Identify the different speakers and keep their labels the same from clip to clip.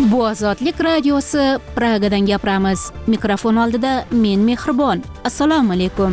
Speaker 1: Bu Ozodlik radiosi Pragadan gapiramiz. Mikrofon oldida men Mehribon. Assalomu alaykum.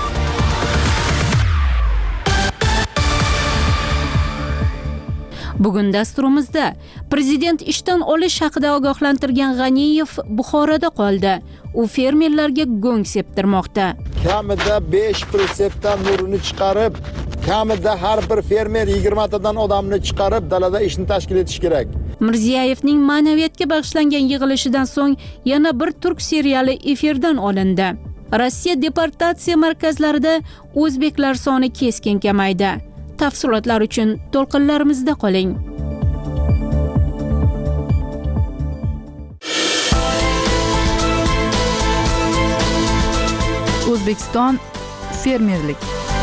Speaker 1: Bugun dasturimizda prezident ishdan olish haqida ogohlantirgan G'aniyev Buxoroda qoldi. U fermerlarga go'ng septirmoqda.
Speaker 2: Kamida 5% dan nurini chiqarib, kamida har bir fermer 20 tadan odamni chiqarib dalada ishni tashkil etish kerak.
Speaker 1: Mirziyoyevning ma'naviyatga bag'ishlangan yig'ilishidan so'ng yana bir turk seriali efirdan olindi. Rossiya deportatsiya markazlarida o'zbeklar soni keskin kamaydi. Tafsilotlar uchun to'lqinlarimizda qoling.
Speaker 3: O'zbekiston fermerlik.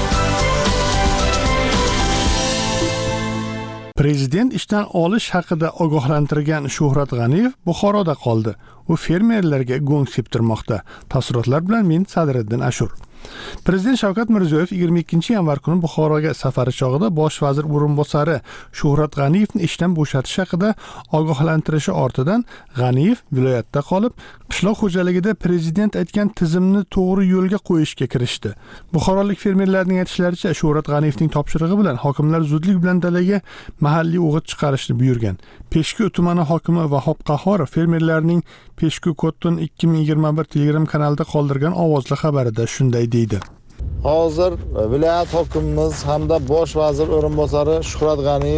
Speaker 4: Prezident ishdan olish haqida ogohlantirgan Shuhrat G'aniyev Buxoroda qoldi. U fermerlarga go'ng septirmoqda. Tafsilotlar bilan men Sadriddin Ashur. Prezident Shavkat Mirziyoyev 22-yanvar kuni Buxoroga safari chog'ida bosh vazir o'rinbosari Shuhrat G'aniyevni ishdan bo'shatish haqida ogohlantirishi ortidan G'aniyev viloyatda qolib, qishloq xo'jaligida prezident aytgan tizimni to'g'ri yo'lga qo'yishga kirishdi. Buxorolik fermerlarning aytishlaricha, Shuhrat G'aniyevning topshirig'i bilan hokimlar zudlik bilan dalaga mahalliy o'g'it chiqarishni buyurgan. Peshku tumani hokimi Vahob Qahhorov fermerlarning Peshku Cotton 2021 Telegram kanalida qoldirgan ovozli xabarida shunday deydi.
Speaker 2: Hozir viloyat hokimimiz hamda bosh vazir o'rinbosari Shuhrat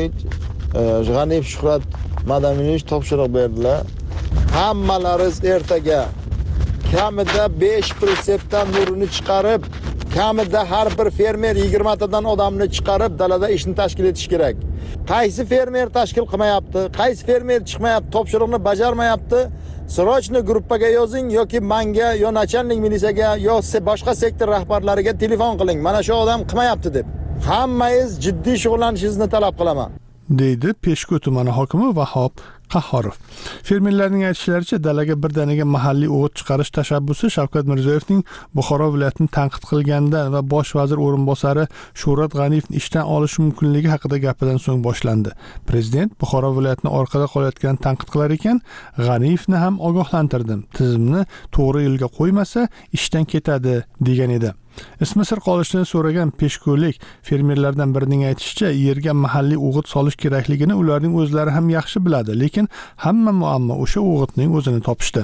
Speaker 2: G'aniyev Shuhrat Madaniyev topshiriq berdilar. Hammalaringiz ertaga kamida 5% dan nurini chiqarib, kamida har bir fermer 20 tadan odamni chiqarib dalada ishni tashkil etish kerak. Qaysi fermer tashkil qilmayapti, qaysi fermer chiqmayapti, topshiriqni bajarmayapti, srochniy gruppaga yozing yoki menga yo nachalnik militsiyaga yo boshqa sektor rahbarlariga telefon qiling. Mana shu odam qilmayapti deb. Hammangiz jiddiy shug'ullanishingizni talab qilaman,
Speaker 4: deydi Peshku tumani hokimi Vahob Qahhorov. Fermerlarning aytishlaricha, dalaga birdaniga mahalliy o'g'it chiqarish tashabbusi Shavkat Mirziyoyevning Buxoro viloyatini tanqid qilgandan va bosh vazir o'rinbosari Shuhrat G'aniyevni ishdan olish mumkinligi haqida gapidan so'ng boshlandi. Prezident Buxoro viloyatini orqada qolayotganini tanqid qilar ekan, G'aniyevni ham ogohlantirdim. Tizimni to'g'ri yo'lga qo'ymasa, ishdan ketadi degan edi. Ismi sir qolishini so'ragan peshko'lik fermerlardan birining aytishicha, yerga mahalliy o'g'it solish kerakligini ularning o'zlari ham yaxshi biladi, lekin hamma muammo o'sha o'g'itning o'zini topishdi.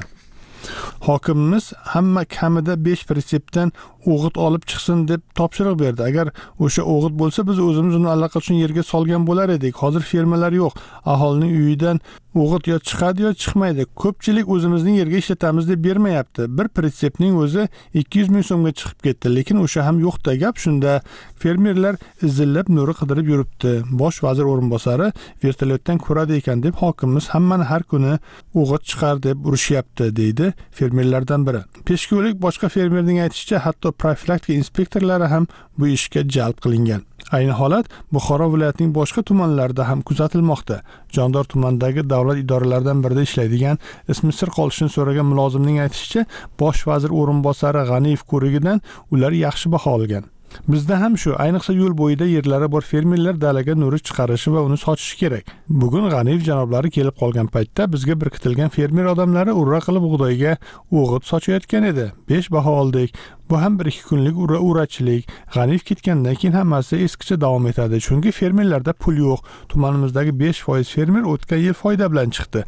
Speaker 4: Hokimimiz hamma kamida 5% dan o'g'it olib chiqsin deb topshiriq berdi. Agar o'sha o'g'it bo'lsa, biz o'zimiz uni allaqachon yerga solgan bo'lar edik. Hozir fermerlar yo'q. Aholining uyidan o'g'it yo chiqadi yo chiqmaydi. Ko'pchilik o'zimizning yerga ishlatamiz deb bermayapti. Bir pritsepning o'zi 200 ming so'mga chiqib ketdi, lekin o'sha ham yo'qda. Gap shunda, fermerlar izillab nuri qidirib yuribdi. Bosh vazir o'rinbosari vertolyotdan ko'radi ekan deb hokimimiz hammani har kuni o'g'it chiqar deb urishyapti, deydi fermerlardan biri. Peshko'lik boshqa fermerning aytishicha, hatto profilaktika inspektorlari ham bu ishga jalb qilingan. Ayni holat Buxoro viloyatining boshqa tumanlarida ham kuzatilmoqda. Jondor tumanidagi davlat idoralaridan birida ishlaydigan, ismi sir qolishini so'ragan mulozimning aytishicha, bosh vazir o'rinbosari G'aniyev ko'rigidan ular yaxshi baho olgan. Bizda ham shu, ayniqsa yo'l bo'yida yerlari bor fermerlar dalaga nuri chiqarishi va uni sochishi kerak. Bugun G'aniyev janoblari kelib qolgan paytda bizga birkitilgan fermer odamlari urra qilib bug'doyga o'g'it sochayotgan edi. 5 baho oldik. Bu ham 1-2 kunlik urachilik. G'aniyev ketgandan keyin hammasi eskicha davom etadi. Chunki fermerlarda pul yo'q. Tumanimizdagi 5% fermer o'tgan yil foyda bilan chiqdi.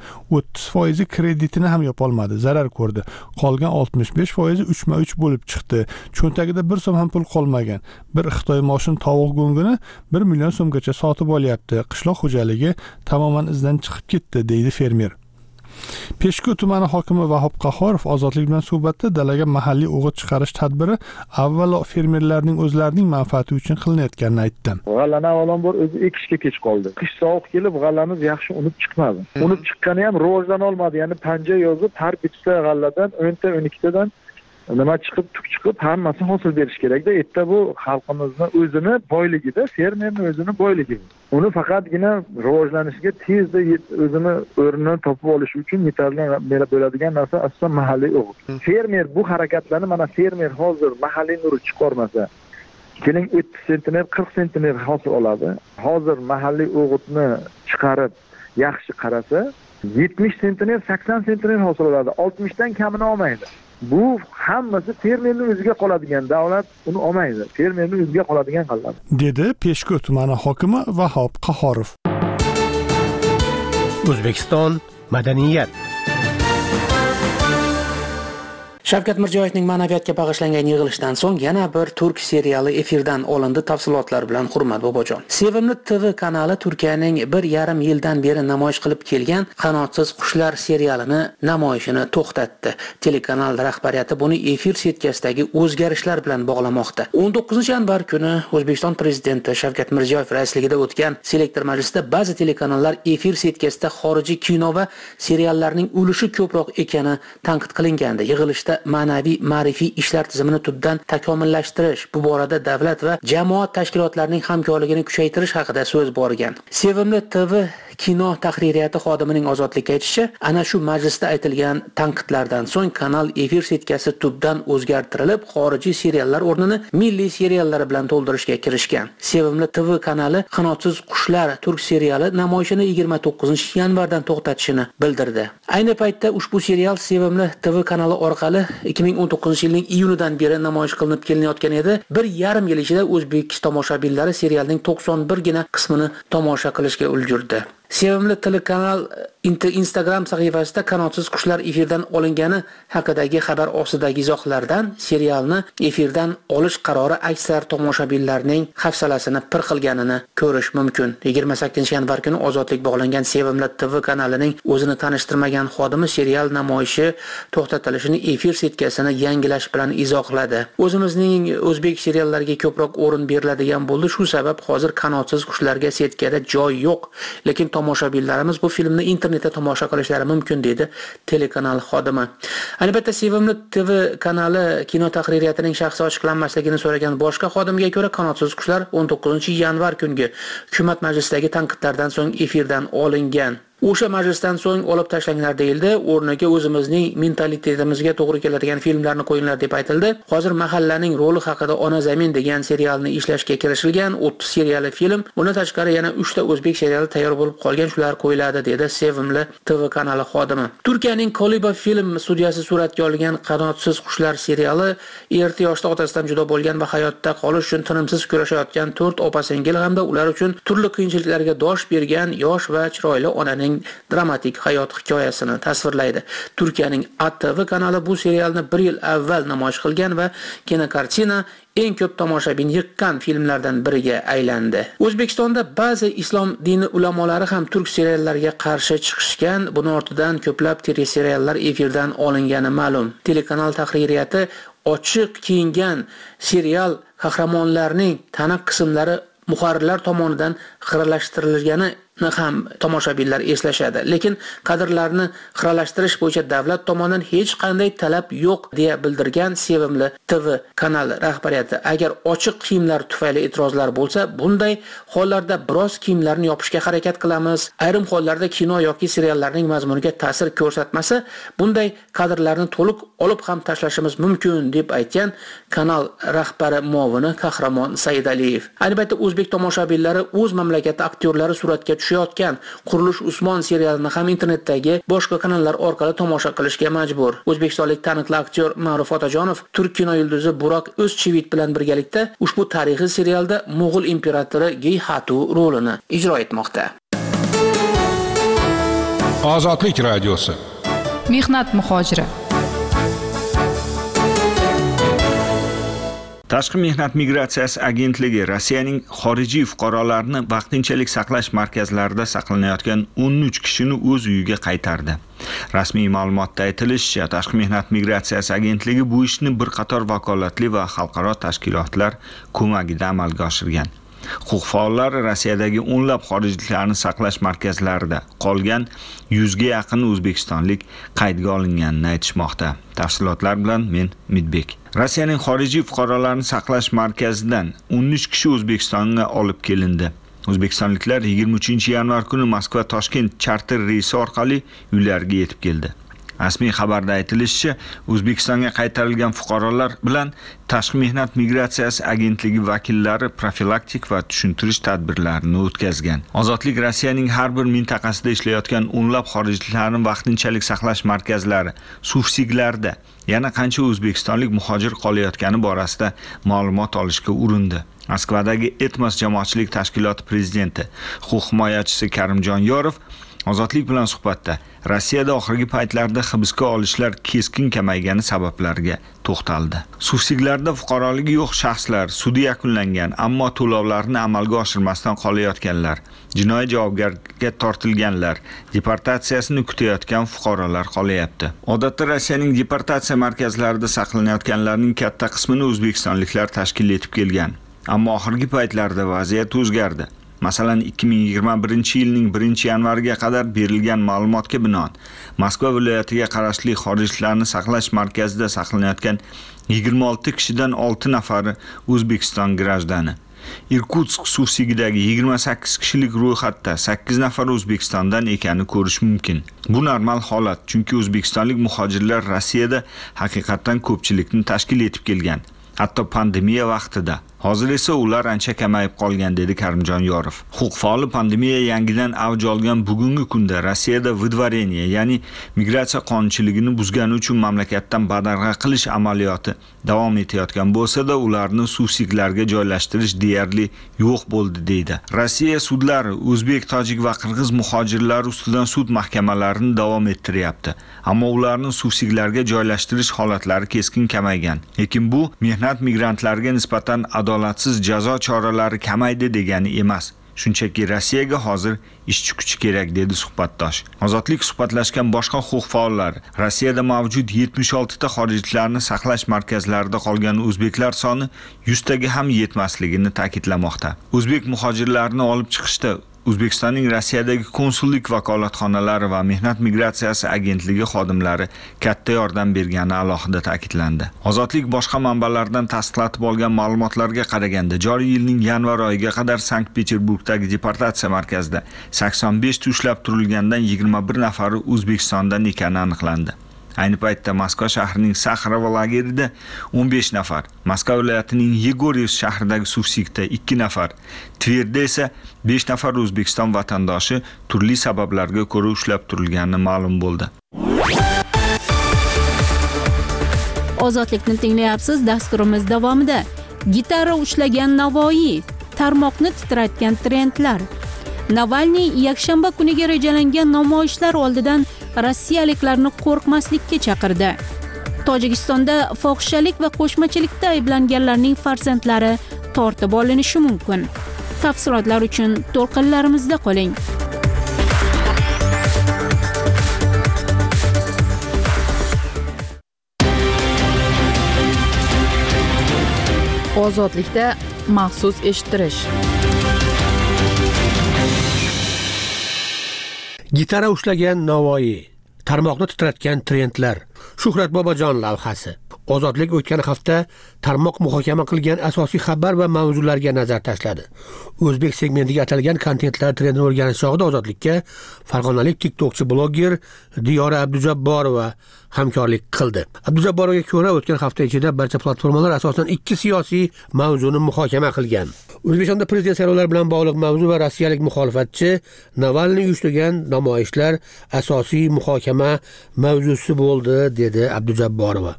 Speaker 4: 30% kreditini ham yopolmadi, zarar ko'rdi. Qolgan 65% 3/3 bo'lib chiqdi. Cho'ntagida 1 so'm ham pul qolmagan. Bir Xitoy moshin tovuq go'ngini 1 million so'mgacha sotib olyapti. Qishloq xo'jaligi tamoman izdan chiqib ketdi, deydi fermer. Peshku tumani hokimi Vahob Qahhorov Ozodlik bilan suhbatda dalaga mahalliy o'g'it chiqarish tadbiri avvalo fermerlarning o'zlarining manfaati uchun qilinayotganini aytdi.
Speaker 5: G'allani avvalambor o'zi ekishga kech qoldi. Qish sovuq kelib g'allamiz yaxshi unib chiqmadi. Unib chiqqani ham rivojdan olmadi. Ya'ni panja yozib har bitta g'alladan 10 ta 12 tadan nima chiqib, tuk chiqib hammasi hosil berish kerak-da. Erta bu xalqimizning o'zini boyligida, fermerning o'zini boyligi. Uni faqatgina rivojlanishiga tezda o'zini o'rnini topib olish uchun yetarli bo'ladigan narsa asosan mahalliy o'g'it. Fermer bu harakatlarni, mana fermer hozir mahalliy nuri chiqarmasa, keling 30 sentner, 40 sentner hosil oladi. Hozir mahalliy o'g'itni chiqarib yaxshi qarasa, 70 sentner, 80 sentner hosil oladi. 60 dan kamini olmaydi. Bu hammasi fermerning o'ziga qoladigan, davlat uni olmaydi. Fermerning o'ziga qoladigan qiladi.
Speaker 4: dedi Peshku tumani hokimi Vahob Qahhorov.
Speaker 6: O'zbekiston madaniyat.
Speaker 7: Shavkat Mirziyoyevning ma'naviyatga bag'ishlangan yig'ilishdan so'ng yana bir turk seriali efirdan olindi. Tafsilotlar bilan Hurmat Bobojon. Sevimli TV kanali Turkiyaning 1,5 yildan beri namoyish qilib kelgan Qanotsiz qushlar serialini namoyishini to'xtatdi. Telekanal rahbariyati buni efir setkasidagi o'zgarishlar bilan bog'lamoqda. 19 yanvar kuni O'zbekiston prezidenti Shavkat Mirziyoyev raisligida o'tgan selektor majlisida ba'zi telekanallar efir setkasida xorijiy kino va seriallarning ulushi ko'proq ekani tanqid qilingandi. Yig'ilishda ma'naviy ma'rifiy ishlar tizimini tubdan takomillashtirish, bu borada davlat va jamoat tashkilotlarining hamkorligini kuchaytirish haqida so'z borgan. Sevimli TV kino tahririyati xodimining Ozodlikka aytishicha, ana shu majlisda aytilgan tanqidlardan so'ng kanal efir setkasi tubdan o'zgartirilib, xorijiy seriallar o'rnini milliy seriallar bilan to'ldirishga kirishgan. Sevimli TV kanali Qanotsiz qushlar turk seriali namoyishini 29 yanvardan to'xtatishini bildirdi. Ayni paytda ushbu serial Sevimli TV kanali orqali 2019 yilning iyunidan beri namoyish qilinib kelinayotgan edi. 1,5 yil ichida o'zbek tomoshabinlari serialning 91 gina qismini tomosha qilishga ulgurdi. Sevimli telekanal Instagram sahifasida Qanotsiz qushlar efirdan olingani haqidagi xabar ostidagi izohlardan serialni efirdan olish qarori aksar tomoshabinlarning hafsalasini pir qilganini ko'rish mumkin. 28 yanvar kuni Ozodlik bog'langan Sevimli TV kanalining o'zini tanishtirmagan xodimi serial namoyishi to'xtatilishini efir setkasini yangilash bilan izohladi. O'zimizning o'zbek seriallariga ko'proq o'rin beriladigan bo'ldi. Shu sabab hozir Qanotsiz qushlarga setkada joy yo'q. Lekin tomoshabinlarimiz bu filmni internetda tomosha qilishlari mumkin dedi telekanal xodimi. Albatta Sevimli TV kanali kino tahririyatining shaxsi ochiqlanmasligini so'ragan boshqa xodimga ko'ra Qanotsiz qushlar 19 yanvar kungi hukumat majlisidagi tanqidlardan so'ng efirdan olingan. O'sha majlisdan so'ng olib tashlanganlar deyildi. O'rniga o'zimizning mentalitetimizga to'g'ri keladigan filmlarni qo'yinglar deb aytildi. Hozir Mahallaning roli haqida Ona zamin degan serialni ishlashga kirishilgan. 30 seriyali film. Bundan tashqari yana 3 ta o'zbek seriali tayyor bo'lib qolgan, shular qo'yiladi dedi Sevimli TV kanali xodimi. Turkiyaning Koliba film studiyasi suratga olgan Qanotsiz qushlar seriali erta yoshda otasidan judo bo'lgan va hayotda qolish uchun tinimsiz kurashayotgan 4 opa-singil hamda ular uchun turli qiyinchiliklarga dosh bergan yosh va chiroyli onaning dramatik hayot hikoyasini tasvirlaydi. Turkiyaning ATV kanali bu serialni 1 yil avval namoyish qilgan va kinokartina eng ko'p tomoshabin yiqqan filmlardan biriga aylandi. O'zbekistonda ba'zi islom dini ulamolari ham turk seriallariga qarshi chiqishgan. Buni ortidan ko'plab teleseriallar efirdan olingani ma'lum. Telekanal tahririyati ochiq kiyingan serial qahramonlarining tana qismlari muharrirlar tomonidan xiralashtirilgani ham tomoshabinlar eslashadi. Lekin kadrlarni xiralashtirish bo'yicha davlat tomonidan hech qanday talab yo'q deya bildirgan Sevimli TV kanali rahbariyati. Agar ochiq kiyimlar tufayli e'tirozlar bo'lsa, bunday hollarda biroz kiyimlarni yopishga harakat qilamiz. Ayrim hollarda kino yoki seriallarning mazmuniga ta'sir ko'rsatmasa, bunday kadrlarni to'liq olib ham tashlashimiz mumkin deb aytgan kanal rahbari muovini Qahramon Saidaliyev. Albatta o'zbek tomoshabinlari o'z mamlakati aktyorlari suratga tushayotgan Qurilish Usmon serialini ham internetdagi boshqa kanallar orqali tomosha qilishga majbur. O'zbekistonlik taniqli aktyor Ma'ruf Otajonov turk kino yulduzi Burak O'zchivit bilan birgalikda ushbu tarixiy serialda Mo'g'ul imperatori Geyhatu rolini ijro etmoqda.
Speaker 8: Ozodlik radiosi.
Speaker 3: Mehnat muhojiri.
Speaker 9: Tashqi mehnat migratsiyasi agentligi Rossiyaning xorijiy fuqarolarini vaqtinchalik saqlash markazlarida saqlanayotgan 13 kishini o'z uyiga qaytardi. Rasmiy ma'lumotda aytilishicha, Tashqi mehnat migratsiyasi agentligi bu ishni bir qator vakolatli va xalqaro tashkilotlar ko'magida amalga oshirgan. Huquq faollari Rossiyadagi o'nlab xorijliklarni saqlash markazlarida qolgan 100 ga yaqin o'zbekistonlik qaydga olinganini aytishmoqda. Tafsilotlar bilan men Midbek. Rossiyaning xorijiy fuqarolarini saqlash markazidan 13 kishi O'zbekistonga olib kelindi. O'zbekistonliklar 23 yanvar kuni Moskva-Toshkent charter reysi orqali uylariga yetib keldi. Rasmiy xabarda aytilishicha, O'zbekistonga qaytarilgan fuqarolar bilan Tashqi mehnat migratsiyasi agentligi vakillari profilaktik va tushuntirish tadbirlarini o'tkazgan. Ozodlik Rossiyaning har bir mintaqasida ishlayotgan o'nlab xorijliklarni vaqtinchalik saqlash markazlari, suvsiglarda yana qancha o'zbekistonlik muhojir qolayotgani borasida ma'lumot olishga urindi. Moskvadagi Etmos jamoatchilik tashkiloti prezidenti, huquq himoyachisi Karimjon Yorov Ozodlik bilan suhbatda Rossiyada oxirgi paytlarda hibsga olishlar keskin kamaygani sabablariga to'xtaldi. Suvsiglarda fuqaroligi yo'q shaxslar, sudi yakunlangan, ammo to'lovlarni amalga oshirmasdan qolayotganlar, jinoiy javobgarlikka tortilganlar, deportatsiyasini kutayotgan fuqarolar qolayapti. Odatda Rossiyaning deportatsiya markazlarida saqlanayotganlarning katta qismini o'zbekistonliklar tashkil etib kelgan. Ammo oxirgi paytlarda vaziyat o'zgardi. Masalan, 2021-yilning 1-yanvariga qadar berilgan ma'lumotga binoan, Moskva viloyatiga qarashli xorijliklarni saqlash markazida saqlanayotgan 26 kishidan 6 nafari O'zbekiston grajdani. Irkutsk suvsigidagi 28 kishilik ro'yxatda 8 nafar O'zbekistondan ekani ko'rish mumkin. Bu normal holat, chunki o'zbekistonlik muhojirlar Rossiyada haqiqatan ko'pchilikni tashkil etib kelgan. Hatto pandemiya vaqtida. Hozir esa ular ancha kamayib qolgan, dedi Karimjon Yorov. Huquq faoli pandemiya yangidan avj olgan bugungi kunda Rossiyada выдворение, ya'ni migratsiya qonunchiligini buzgani uchun mamlakatdan badarg'a qilish amaliyoti davom etayotgan bo'lsa-da, ularni suvsiglarga joylashtirish deyarli yo'q bo'ldi, deydi. Rossiya sudlari o'zbek, tojik va qirg'iz muhojirlar ustidan sud mahkamalarini davom ettiryapti. Ammo ularni suvsiglarga joylashtirish holatlari keskin kamaygan. Lekin bu mehnat migrantlarga nisbatan adolatsiz jazo choralari kamaydi degani emas. Shunchaki Rossiyaga hozir ishchi kuchi kerak, dedi suhbatdosh. Ozodlik suhbatlashgan boshqa huquq faollari Rossiyada mavjud 76 ta xorijliklarni saqlash markazlarida qolgan o'zbeklar soni 100 taga ham yetmasligini ta'kidlamoqda. O'zbek muhojirlarni olib chiqishda O'zbekistonning Rossiyadagi konsullik vakolatxonalari va mehnat migratsiyasi agentligi xodimlari katta yordam bergani alohida ta'kidlandi. Ozodlik boshqa manbalardan tasdiqlatib olgan ma'lumotlarga qaraganda, joriy yilning yanvar oyiga qadar Sankt-Peterburgdagi deportatsiya markazida 85 ta ushlab turilgandan 21 nafari O'zbekistondan ekani aniqlandi. Ayni paytda Moskva shahrining Saxarova lagerida 15 nafar, Moskva viloyatining Yegoryev shahridagi suvsigda 2 nafar, Tverda esa 5 nafar O'zbekiston vatandoshi turli sabablarga ko'ra ushlab turilgani ma'lum bo'ldi.
Speaker 1: Ozodlikni tinglayapsiz. Dasturimiz davomida gitara ushlagan Navoiy, tarmoqni titratgan trendlar. Navalniy yakshanba kuniga rejalangan namoyishlar oldidan rossiyaliklarni qo'rqmaslikka chaqirdi. Tojikistonda fohishalik va qo'shmachilikda ayblanganlarning farzandlari tortib olinishi mumkin. Tafsilotlar uchun to'lqinlarimizda qoling.
Speaker 3: Ozodlikda maxsus eshittirish.
Speaker 6: Gitara ushlagan Navoiy, tarmoqni titratgan trendlar. Shuhrat Bobojon lavhasi. Ozodlik o'tgan hafta tarmoq muhokama qilgan asosiy xabar va mavzularga nazar tashladi. O'zbek segmentiga atalgan kontentlar trendini o'rganish chog'ida Ozodlikka farg'onalik TikTokchi bloger Diyora Abdujabborova hamkorlik qildi. Abdujabborovga ko'ra, o'tgan hafta ichida barcha platformalar asosan 2 siyosiy mavzuni muhokama qilgan. O'zbekistonda prezident saylovlari bilan bog'liq mavzu va rossiyalik muxolifatchi Navalniy uyushtirgan namoyishlar asosiy muhokama mavzusi bo'ldi, dedi Abdujabborova.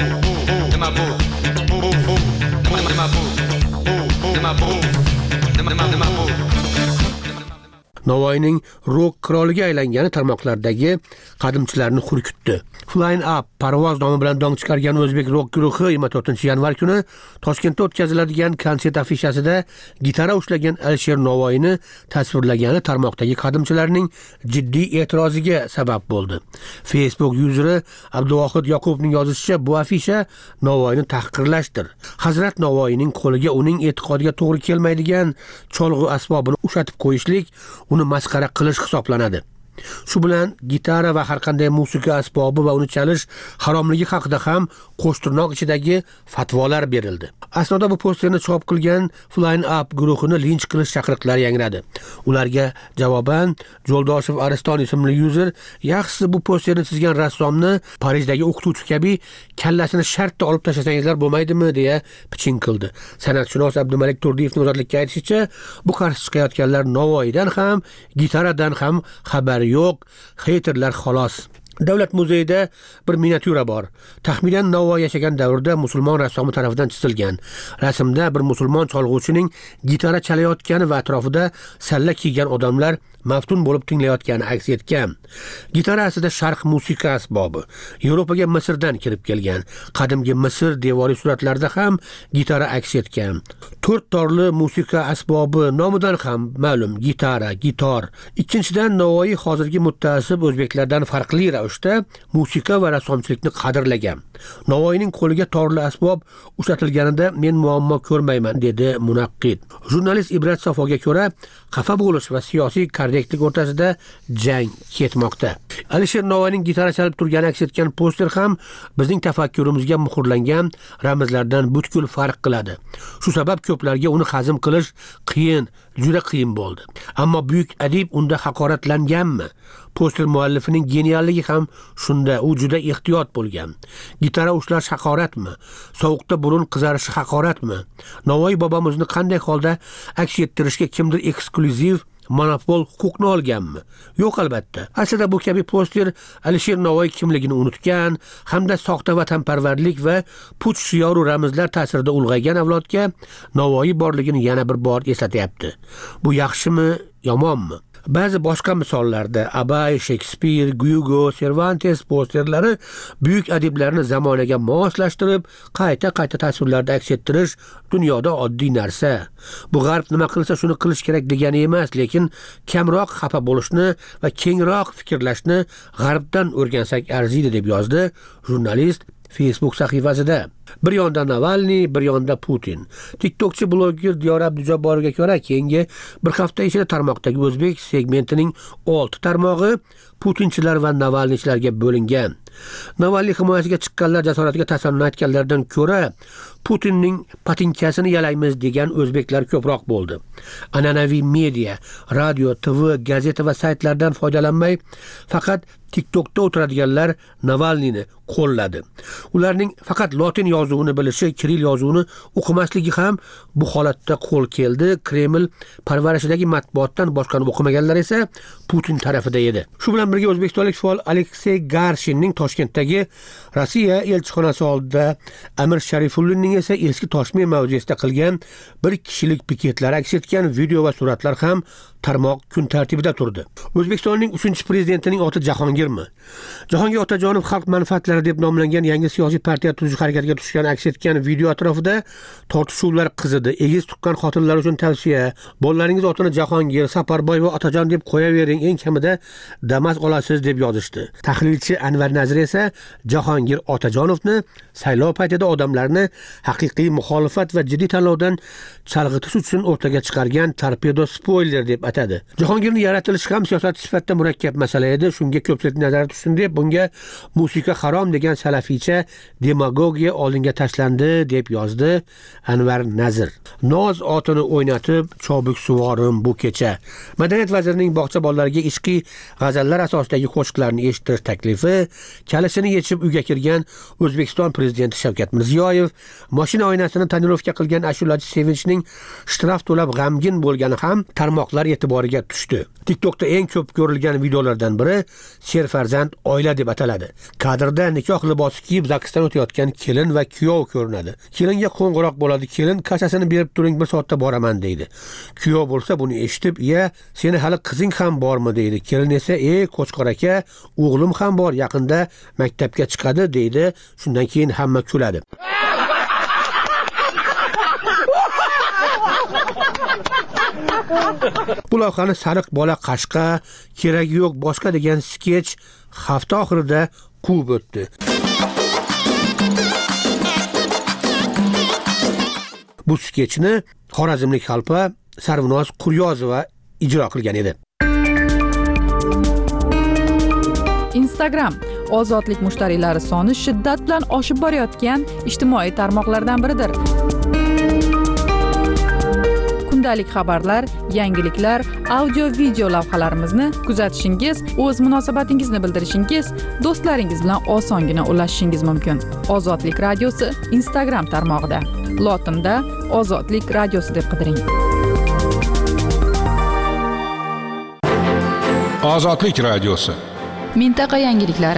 Speaker 6: Navoiyning rock qiroliga aylangani tarmoqlardagi qadimchilarni hurkitdi. Flying Up parvoz nomi bilan dong chiqargan o'zbek rock guruhi 24-yanvar kuni Toshkentda o'tkaziladigan konsert afishasida gitara ushlagan Alisher Navoiyni tasvirlagani tarmoqdagi qadimchilarning jiddiy e'tiroziga sabab bo'ldi. Facebook yuzeri Abduvohid Yoqubning yozishicha, bu afisha Navoiyni tahqirlashdir. Hazrat Navoiyning qo'liga uning e'tiqodiga to'g'ri kelmaydigan cholg'u asbobini ushatib qo'yishlik uni masxara qilish hisoblanadi. Shu bilan gitara va har qanday musiqa asbobi va uni chalish haromligi haqida ham qo'shtirnoq ichidagi fatvolar berildi. Aslida bu posterni chop qilgan Flying Up guruhini linch qilish chaqiriqlari yangradi. Ularga javoban Jo'ldoshev Ariston ismli user yaxshisi bu posterni chizgan rassomni Parijdagi o'qituvchi kabi kallasini shartda olib tashlasangizlar bo'lmaydimi deya piching qildi. San'atshunos Abdumalik Turdiyevning ozodlikka aytishicha, bu qarshi chiqayotganlar Navoiydan ham, gitaradan ham xabari yo'q, xeyterlar xolos. Davlat muzeyida bir miniatyura bor. Taxminan Navoiy yashagan davrda musulmon rassomi tomonidan chizilgan. Rasmda bir musulmon cholg'uvchining gitara chalayotgani va atrofida salla kiygan odamlar maftun bo'lib tinglayotgani aks etgan. Gitara aslida sharq musiqa asbobi. Yevropaga Misrdan kirib kelgan. Qadimgi Misr devoriy suratlarida ham gitara aks etgan. 4 torli musiqa asbobi nomidan ham ma'lum gitara, gitor. Ikkinchidan Navoiy hozirgi mutta'assib o'zbeklardan farqli ravishda musiqa va rassomchilikni qadrlagan. Navoiyning qo'liga torli asbob ushlatilganida men muammo ko'rmayman, dedi munaqqid. Jurnalist Ibrat Safoga ko'ra, xafa bo'lish va siyosiy korrektlik o'rtasida jang ketmoqda. Alisher Navoiyning gitara chalib turgani aks etgan poster ham bizning tafakkurimizga muhrlangan ramzlardan butkul farq qiladi. Shu sabab ko'plarga uni hazm qilish qiyin, juda qiyin bo'ldi. Ammo buyuk adib unda haqoratlanganmi? Poster muallifining genialligi ham shunda, u juda ehtiyot bo'lgan. Gitara ushlash haqoratmi? Sovuqda burun qizarishi haqoratmi? Navoiy bobomizni qanday holda aks ettirishga kimdir eksklyuziv monopol huquqni olganmi? Yo'q, albatta. Aslida bu kabi poster Alisher Navoiy kimligini unutgan hamda soxta vatanparvarlik va puch shiyoru ramzlar ta'sirida ulg'aygan avlodga Navoiy borligini yana bir bor eslatyapti. Bu yaxshimi, yomonmi? Ba'zi boshqa misollarda Abay, Shakespeare, Hugo, Cervantes posterlari buyuk adiblarni zamonaga moslashtirib, qayta tasvirlarda aks ettirish dunyoda oddiy narsa. Bu g'arb nima qilsa shuni qilish kerak degani emas, lekin kamroq xafa bo'lishni va kengroq fikrlashni g'arbdan o'rgansak arziydi, deb yozdi jurnalist Facebook sahifasida. Bir yonda Navalniy, bir yonda Putin. TikTokchi bloger Diyor Abdujabborga ko'ra, keyingi bir hafta ichida tarmoqdagi o'zbek segmentining 6 tarmog'i Putinchilar va Navalniychilarga bo'lingan. Navalniy himoyasiga chiqqanlar jasoratiga tasanno aytganlardan ko'ra Putinning patinkasini yalaymiz degan o'zbeklar ko'proq bo'ldi. An'anaviy media, radio, TV, gazeta va saytlardan foydalanmay faqat TikTokda o'tiradiganlar Navalniyni qo'lladi. Ularning faqat lotin yozuvini bilishi, kiril yozuvini o'qimasligi ham bu holatda qo'l keldi. Kreml parvarishidagi matbuotdan boshqani o'qimaganlar esa Putin tarafida edi. Shu bilan birga o'zbekistonlik faol Aleksey Garshinning Toshkentdagi Rossiya elchixonasi oldida Amir Sharifullinning esa eski Toshkent mavzesida qilgan bir kishilik piketlar aks etgan video va suratlar ham tarmoq kun tartibida turdi. O'zbekistonning 3-prezidentining oti Jahongirmi? Jahongir Otajonov xalq manfaatlari deb nomlangan yangi siyosiy partiya tuzish harakatiga tushgan aks etgan video atrofida tortishuvlar qizidi. Egiz tuqqan xotinlar uchun tavsiya: bolalaringiz otini Jahongir, Saparboy va Otajon deb qo'yavering, eng kamida Damas olasiz, deb yozishdi. Tahlilchi Anvar Nazir esa Jahongir Otajonovni saylov paytida odamlarni haqiqiy muxolifat va jiddiy tanlovdan chalg'itish uchun o'rtaga chiqargan torpedo spoiler deb atadi. Jahongirning yaratilishi ham siyosat sifatida murakkab masala edi. Shunga ko'pchilik nazar tushsin deb bunga musiqa harom degan salafiycha demagogiya oldinga tashlandi, deb yozdi Anvar Nazir. Noz otini o'ynatib, chobuk suvorim bu kecha. Madaniyat vazirining bog'cha bolalariga ishqiy g'azallar asosidagi qo'shiqlarni eshitish taklifi, kalishini yechib uyga kirgan O'zbekiston prezidenti Shavkat Mirziyoyev, mashina oynasini tonirovka qilgan ashulachi Sevinchning shtraf to'lab g'amgin bo'lgani ham tarmoqlar e'tiboriga tushdi. TikTokda eng ko'p ko'rilgan videolardan biri Serfarzand oila deb ataladi. Kadrda nikoh libosi kiyib zaksdan o'tayotgan kelin va kuyov ko'rinadi. Kelinga qo'ng'iroq bo'ladi. Kelin kasasini berib turing, bir soatda boraman deydi. Kuyov bo'lsa buni eshitib, "Ya, seni hali qizing ham bormi?" deydi. Kelin esa, "Qo'chqor aka, o'g'lim ham bor, yaqinda maktabga chiqadi" deydi. Shundan keyin hamma kuladi. Bu lavhani Sariq bola qashqa, keragi yo'q boshqa degan sketch hafta oxirida quvib o'tdi. Bu sketchni xorazmlik xalpa Sarvinoz Quryozova ijro qilgan edi.
Speaker 3: Instagram ozodlik mushtariylari soni shiddat bilan oshib borayotgan ijtimoiy tarmoqlardan biridir. Kundalik xabarlar, yangiliklar, audio-video lavhalarimizni kuzatishingiz, o'z munosabatingizni bildirishingiz, do'stlaringiz bilan osongina ulashishingiz mumkin. Ozodlik radiosi Instagram tarmog'ida. Lotinda Ozodlik radiosi deb qidiring.
Speaker 8: Ozodlik radiosi.
Speaker 3: Mintaqa yangiliklari.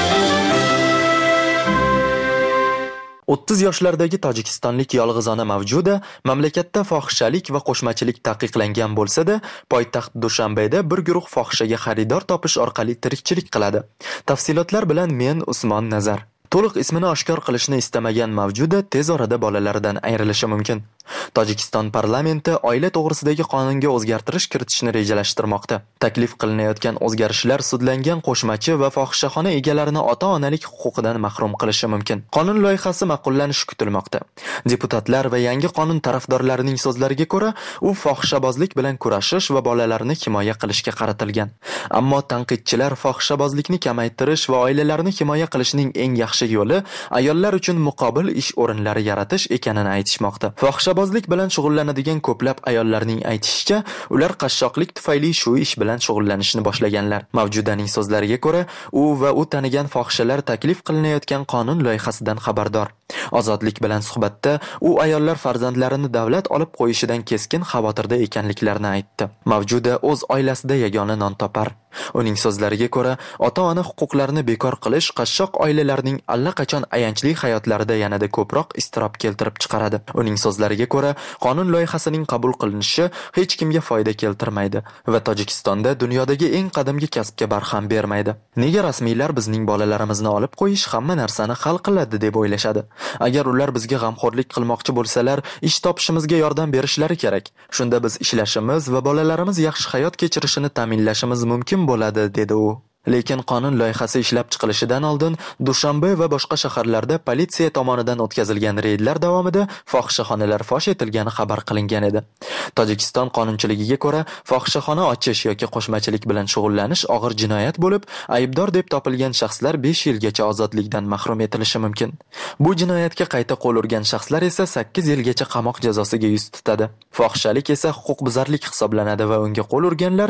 Speaker 10: 30 yoshlardagi tojikistonlik yolg'izona mavjuda mamlakatda fohishalik va qo'shmachilik taqiqlangan bo'lsa-da, poytaxt Dushanbeda bir guruh fohishaga xaridor topish orqali tirikchilik qiladi. Tafsilotlar bilan men Usmon Nazar. To'liq ismini oshkor qilishni istamagan mavjuda tez orada bolalaridan ayrilishi mumkin. Tojikiston parlamenti oila to'g'risidagi qonunga o'zgartirish kiritishni rejalashtirmoqda. Taklif qilinayotgan o'zgarishlar sudlangan qo'shmachi va fohishaxona egalarini ota-onalik huquqidan mahrum qilishi mumkin. Qonun loyihasi ma'qullanishi kutilmoqda. Deputatlar va yangi qonun tarafdorlarining so'zlariga ko'ra, u fohishabozlik bilan kurashish va bolalarni himoya qilishga qaratilgan. Ammo tanqidchilar fohishabozlikni kamaytirish va oilalarni himoya qilishning eng yaxshi yo'li ayollar uchun muqobil ish o'rinlari yaratish ekanini aytishmoqda. Fohishabozlik bilan shug'ullanadigan ko'plab ayollarning aytishicha, ular qashshoqlik tufayli shu ish bilan shug'ullanishni boshlaganlar. Mavjudaning so'zlariga ko'ra, u va u tanigan fohishalar taklif qilinayotgan qonun loyihasidan xabardor. Ozodlik bilan suhbatda u ayollar farzandlarini davlat olib qo'yishidan keskin xavotirda ekanliklarini aytdi. Mavjuda o'z oilasida yagona non topar. Uning so'zlariga ko'ra, ota-ona huquqlarini bekor qilish qashshoq oilalarning allaqachon ayanchli hayotlarida yanada ko'proq iztirob keltirib chiqaradi. Uning so'zlariga ko'ra, qonun loyihasining qabul qilinishi hech kimga foyda keltirmaydi va Tojikistonda dunyodagi eng qadimgi kasbga barham bermaydi. Nega rasmiylar bizning bolalarimizni olib qo'yish hamma narsani hal qiladi deb o'ylashadi? Agar ular bizga g'amxo'rlik qilmoqchi bo'lsalar, ish topishimizga yordam berishlari kerak. Shunda biz ishlashimiz va bolalarimiz yaxshi hayot kechirishini ta'minlashimiz mumkin bo'ladi, dedi u. Lekin qonun loyihasi ishlab chiqilishidan oldin Dushanbe va boshqa shaharlarda politsiya tomonidan o'tkazilgan reydlar davomida fohishaxonalar fosh etilgani xabar qilingan edi. Tojikiston qonunchiligiga ko'ra, fohishaxona ochish yoki qo'shmachilik bilan shug'ullanish og'ir jinoyat bo'lib, aybdor deb topilgan shaxslar 5 yilgacha ozodlikdan mahrum etilishi mumkin. Bu jinoyatga qayta qo'l urgan shaxslar esa 8 yilgacha qamoq jazosiga yuz tutadi. Fohishalik esa huquqbuzarlik hisoblanadi va unga qo'l urganlar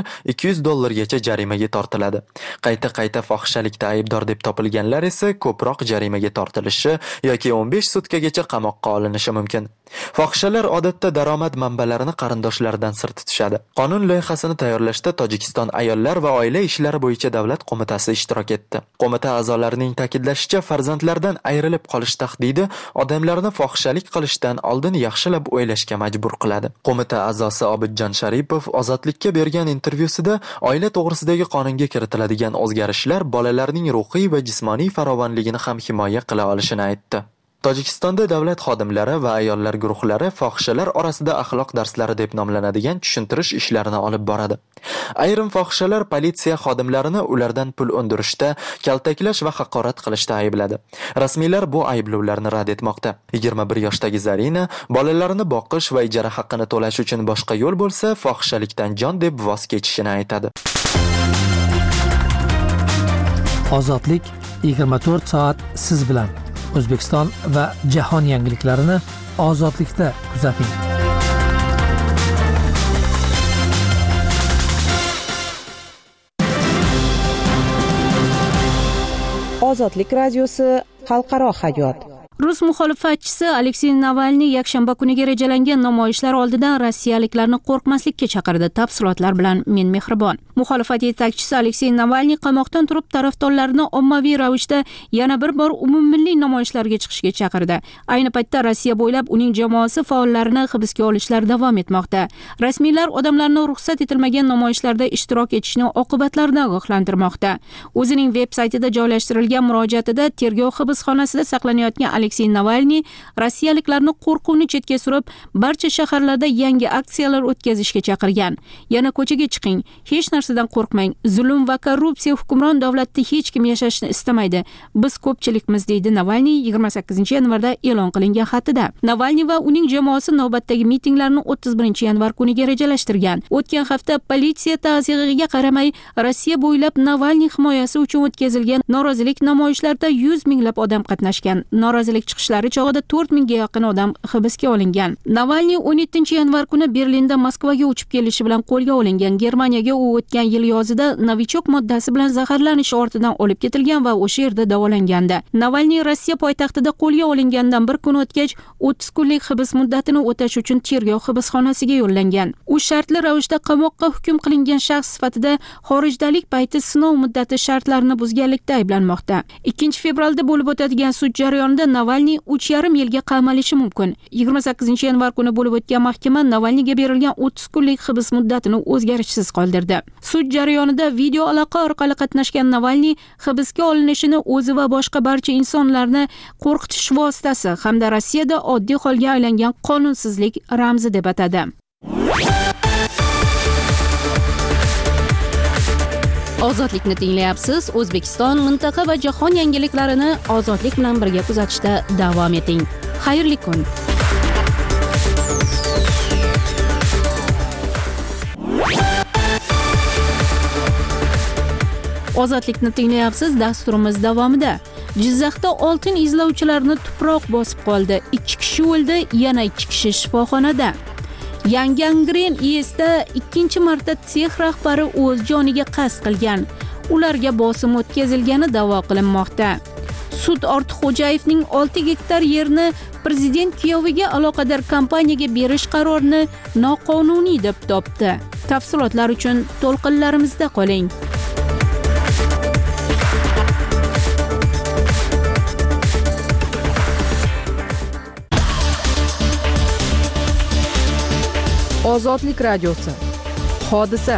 Speaker 10: $200 jarimaga tortiladi. Qayta fohishalikda aybdor deb topilganlar esa ko'proq jarimaga tortilishi yoki 15 sutkagacha qamoqqa olinishi mumkin. Fohishalar odatda daromad manbalarini qarindoshlaridan sir tutishadi. Qonun loyihasini tayyorlashda Tojikiston ayollar va oila ishlari bo'yicha davlat qo'mitasi ishtirok etdi. Qo'mita a'zolarining ta'kidlashicha, farzandlardan ayrilib qolish tahdidi odamlarni fohishalik qilishdan oldin yaxshilab o'ylashga majbur qiladi. Qo'mita a'zosi Obidjon Sharipov ozodlikka bergan intervyusida oila to'g'risidagi qonunga kiritiladigan o'zgarishlar bolalarning ruhiy va jismoniy farovonligini ham himoya qila olishini aytdi. Tojikistonda davlat xodimlari va ayollar guruhlari fohishalar orasida axloq darslari deb nomlanadigan tushuntirish ishlarini olib boradi. Ayrim fohishalar politsiya xodimlarini ulardan pul undirishda, kaltaklash va haqorat qilishda aybladi. Rasmiylar bu ayblovlarni rad etmoqda. 21 yoshdagi Zarina bolalarini boqish va ijara haqqini to'lash uchun boshqa yo'l bo'lsa, fohishalikdan jon deb voz kechishini aytadi.
Speaker 11: Ozodlik 24 soat siz bilan. O'zbekiston va jahon yangiliklarini ozodlikda kuzating.
Speaker 12: Ozodlik radiosi xalqaro hayot.
Speaker 1: Rus muxolifatchisi Aleksey Navalniy yakshanba kuniga rejalangan namoyishlar oldidan rossiyaliklarni qo'rqmaslikka chaqirdi. Tafsilotlar bilan men Mehribon. Muxolifat yetakchisi Aleksey Navalniy qamoqdan turib tarafdorlarini ommaviy ravishda yana bir bor umummilliy namoyishlarga chiqishga chaqirdi. Ayni paytda Rossiya bo'ylab uning jamoasi faollarini hibsga olishlar davom etmoqda. Rasmiylar odamlarni ruxsat etilmagan namoyishlarda ishtirok etishning oqibatlaridan ogohlantirmoqda. O'zining veb-saytida joylashtirilgan murojaatida tergov hibsxonasida saqlanayotgan Aleksey Navalniy rossiyaliklarni qo'rquvni chetga surib, barcha shaharlarda yangi aksiyalar o'tkazishga chaqirgan. Yana ko'chaga chiqing, hech narsadan qo'rqmang. Zulm va korrupsiya hukmron davlatda hech kim yashashni istamaydi. Biz ko'pchilikmiz, deydi Navalniy 28-yanvarda e'lon qilingan xatida. Navalniy va uning jamoasi navbatdagi mitinglarni 31-yanvar kuniga rejalashtirgan. O'tgan hafta politsiya ta'ziyasiga qaramay Rossiya bo'ylab Navalniy himoyasi uchun o'tkazilgan norozilik namoyishlarida 100 minglab odam qatnashgan. Norozilik chiqishlari chog'ida 4000 ga yaqin odam hibsga olingan. Navalniy 17-yanvar kuni Berlinda Moskvaga uchib kelishi bilan qo'lga olingan. Germaniyaga u o'tgan yil yozida novichok moddasi bilan zaharlanish ortidan olib ketilgan va o'sha yerda davolangandi. Navalniy Rossiya poytaxtida qo'lga olingandan bir kun o'tgach 30 kunlik hibs muddatini o'tash uchun tergov hibsxonasiga yo'llangan. U shartli ravishda qamoqqa hukm qilingan shaxs sifatida xorijdalik payti sinov muddati shartlarini buzganlikda ayblanmoqda. 2-fevralda bo'lib o'tadigan sud jarayonida Navalniy 3,5 yilga qamalishi mumkin. 28-yanvar kuni bo'lib o'tgan mahkama Navalniyga berilgan 30 kunlik hibs muddatini o'zgarishsiz qoldirdi. Sud jarayonida video aloqa orqali qatnashgan Navalniy hibsga olinishini o'zi va boshqa barcha insonlarni qo'rqitish vositasi hamda Rossiyada oddiy holga aylangan qonunsizlik ramzi deb atadi. Ozodlikni tinglayapsiz. O'zbekiston, mintaqa va jahon yangiliklarini ozodlik bilan birga kuzatishda davom eting. Xayrli kun. Ozodlikni tinglayapsiz. Dasturimiz davomida Jizzaxda oltin izlovchilarni tuproq bosib qoldi. 2 kishi o'ldi, yana 2 kishi shifoxonada. Yangi Angren ISda 2-marta sex rahbari o'z joniga qasd qilgan. Ularga bosim o'tkazilgani da'vo qilinmoqda. Sud Ortiqxo'jayevning 6 gektar yerni prezident kuyoviga aloqador kompaniyaga berish qarorini noqonuniy deb topdi. Tafsilotlar uchun to'lqinlarimizda qoling.
Speaker 3: Ozodlik radiosi. Hodisa.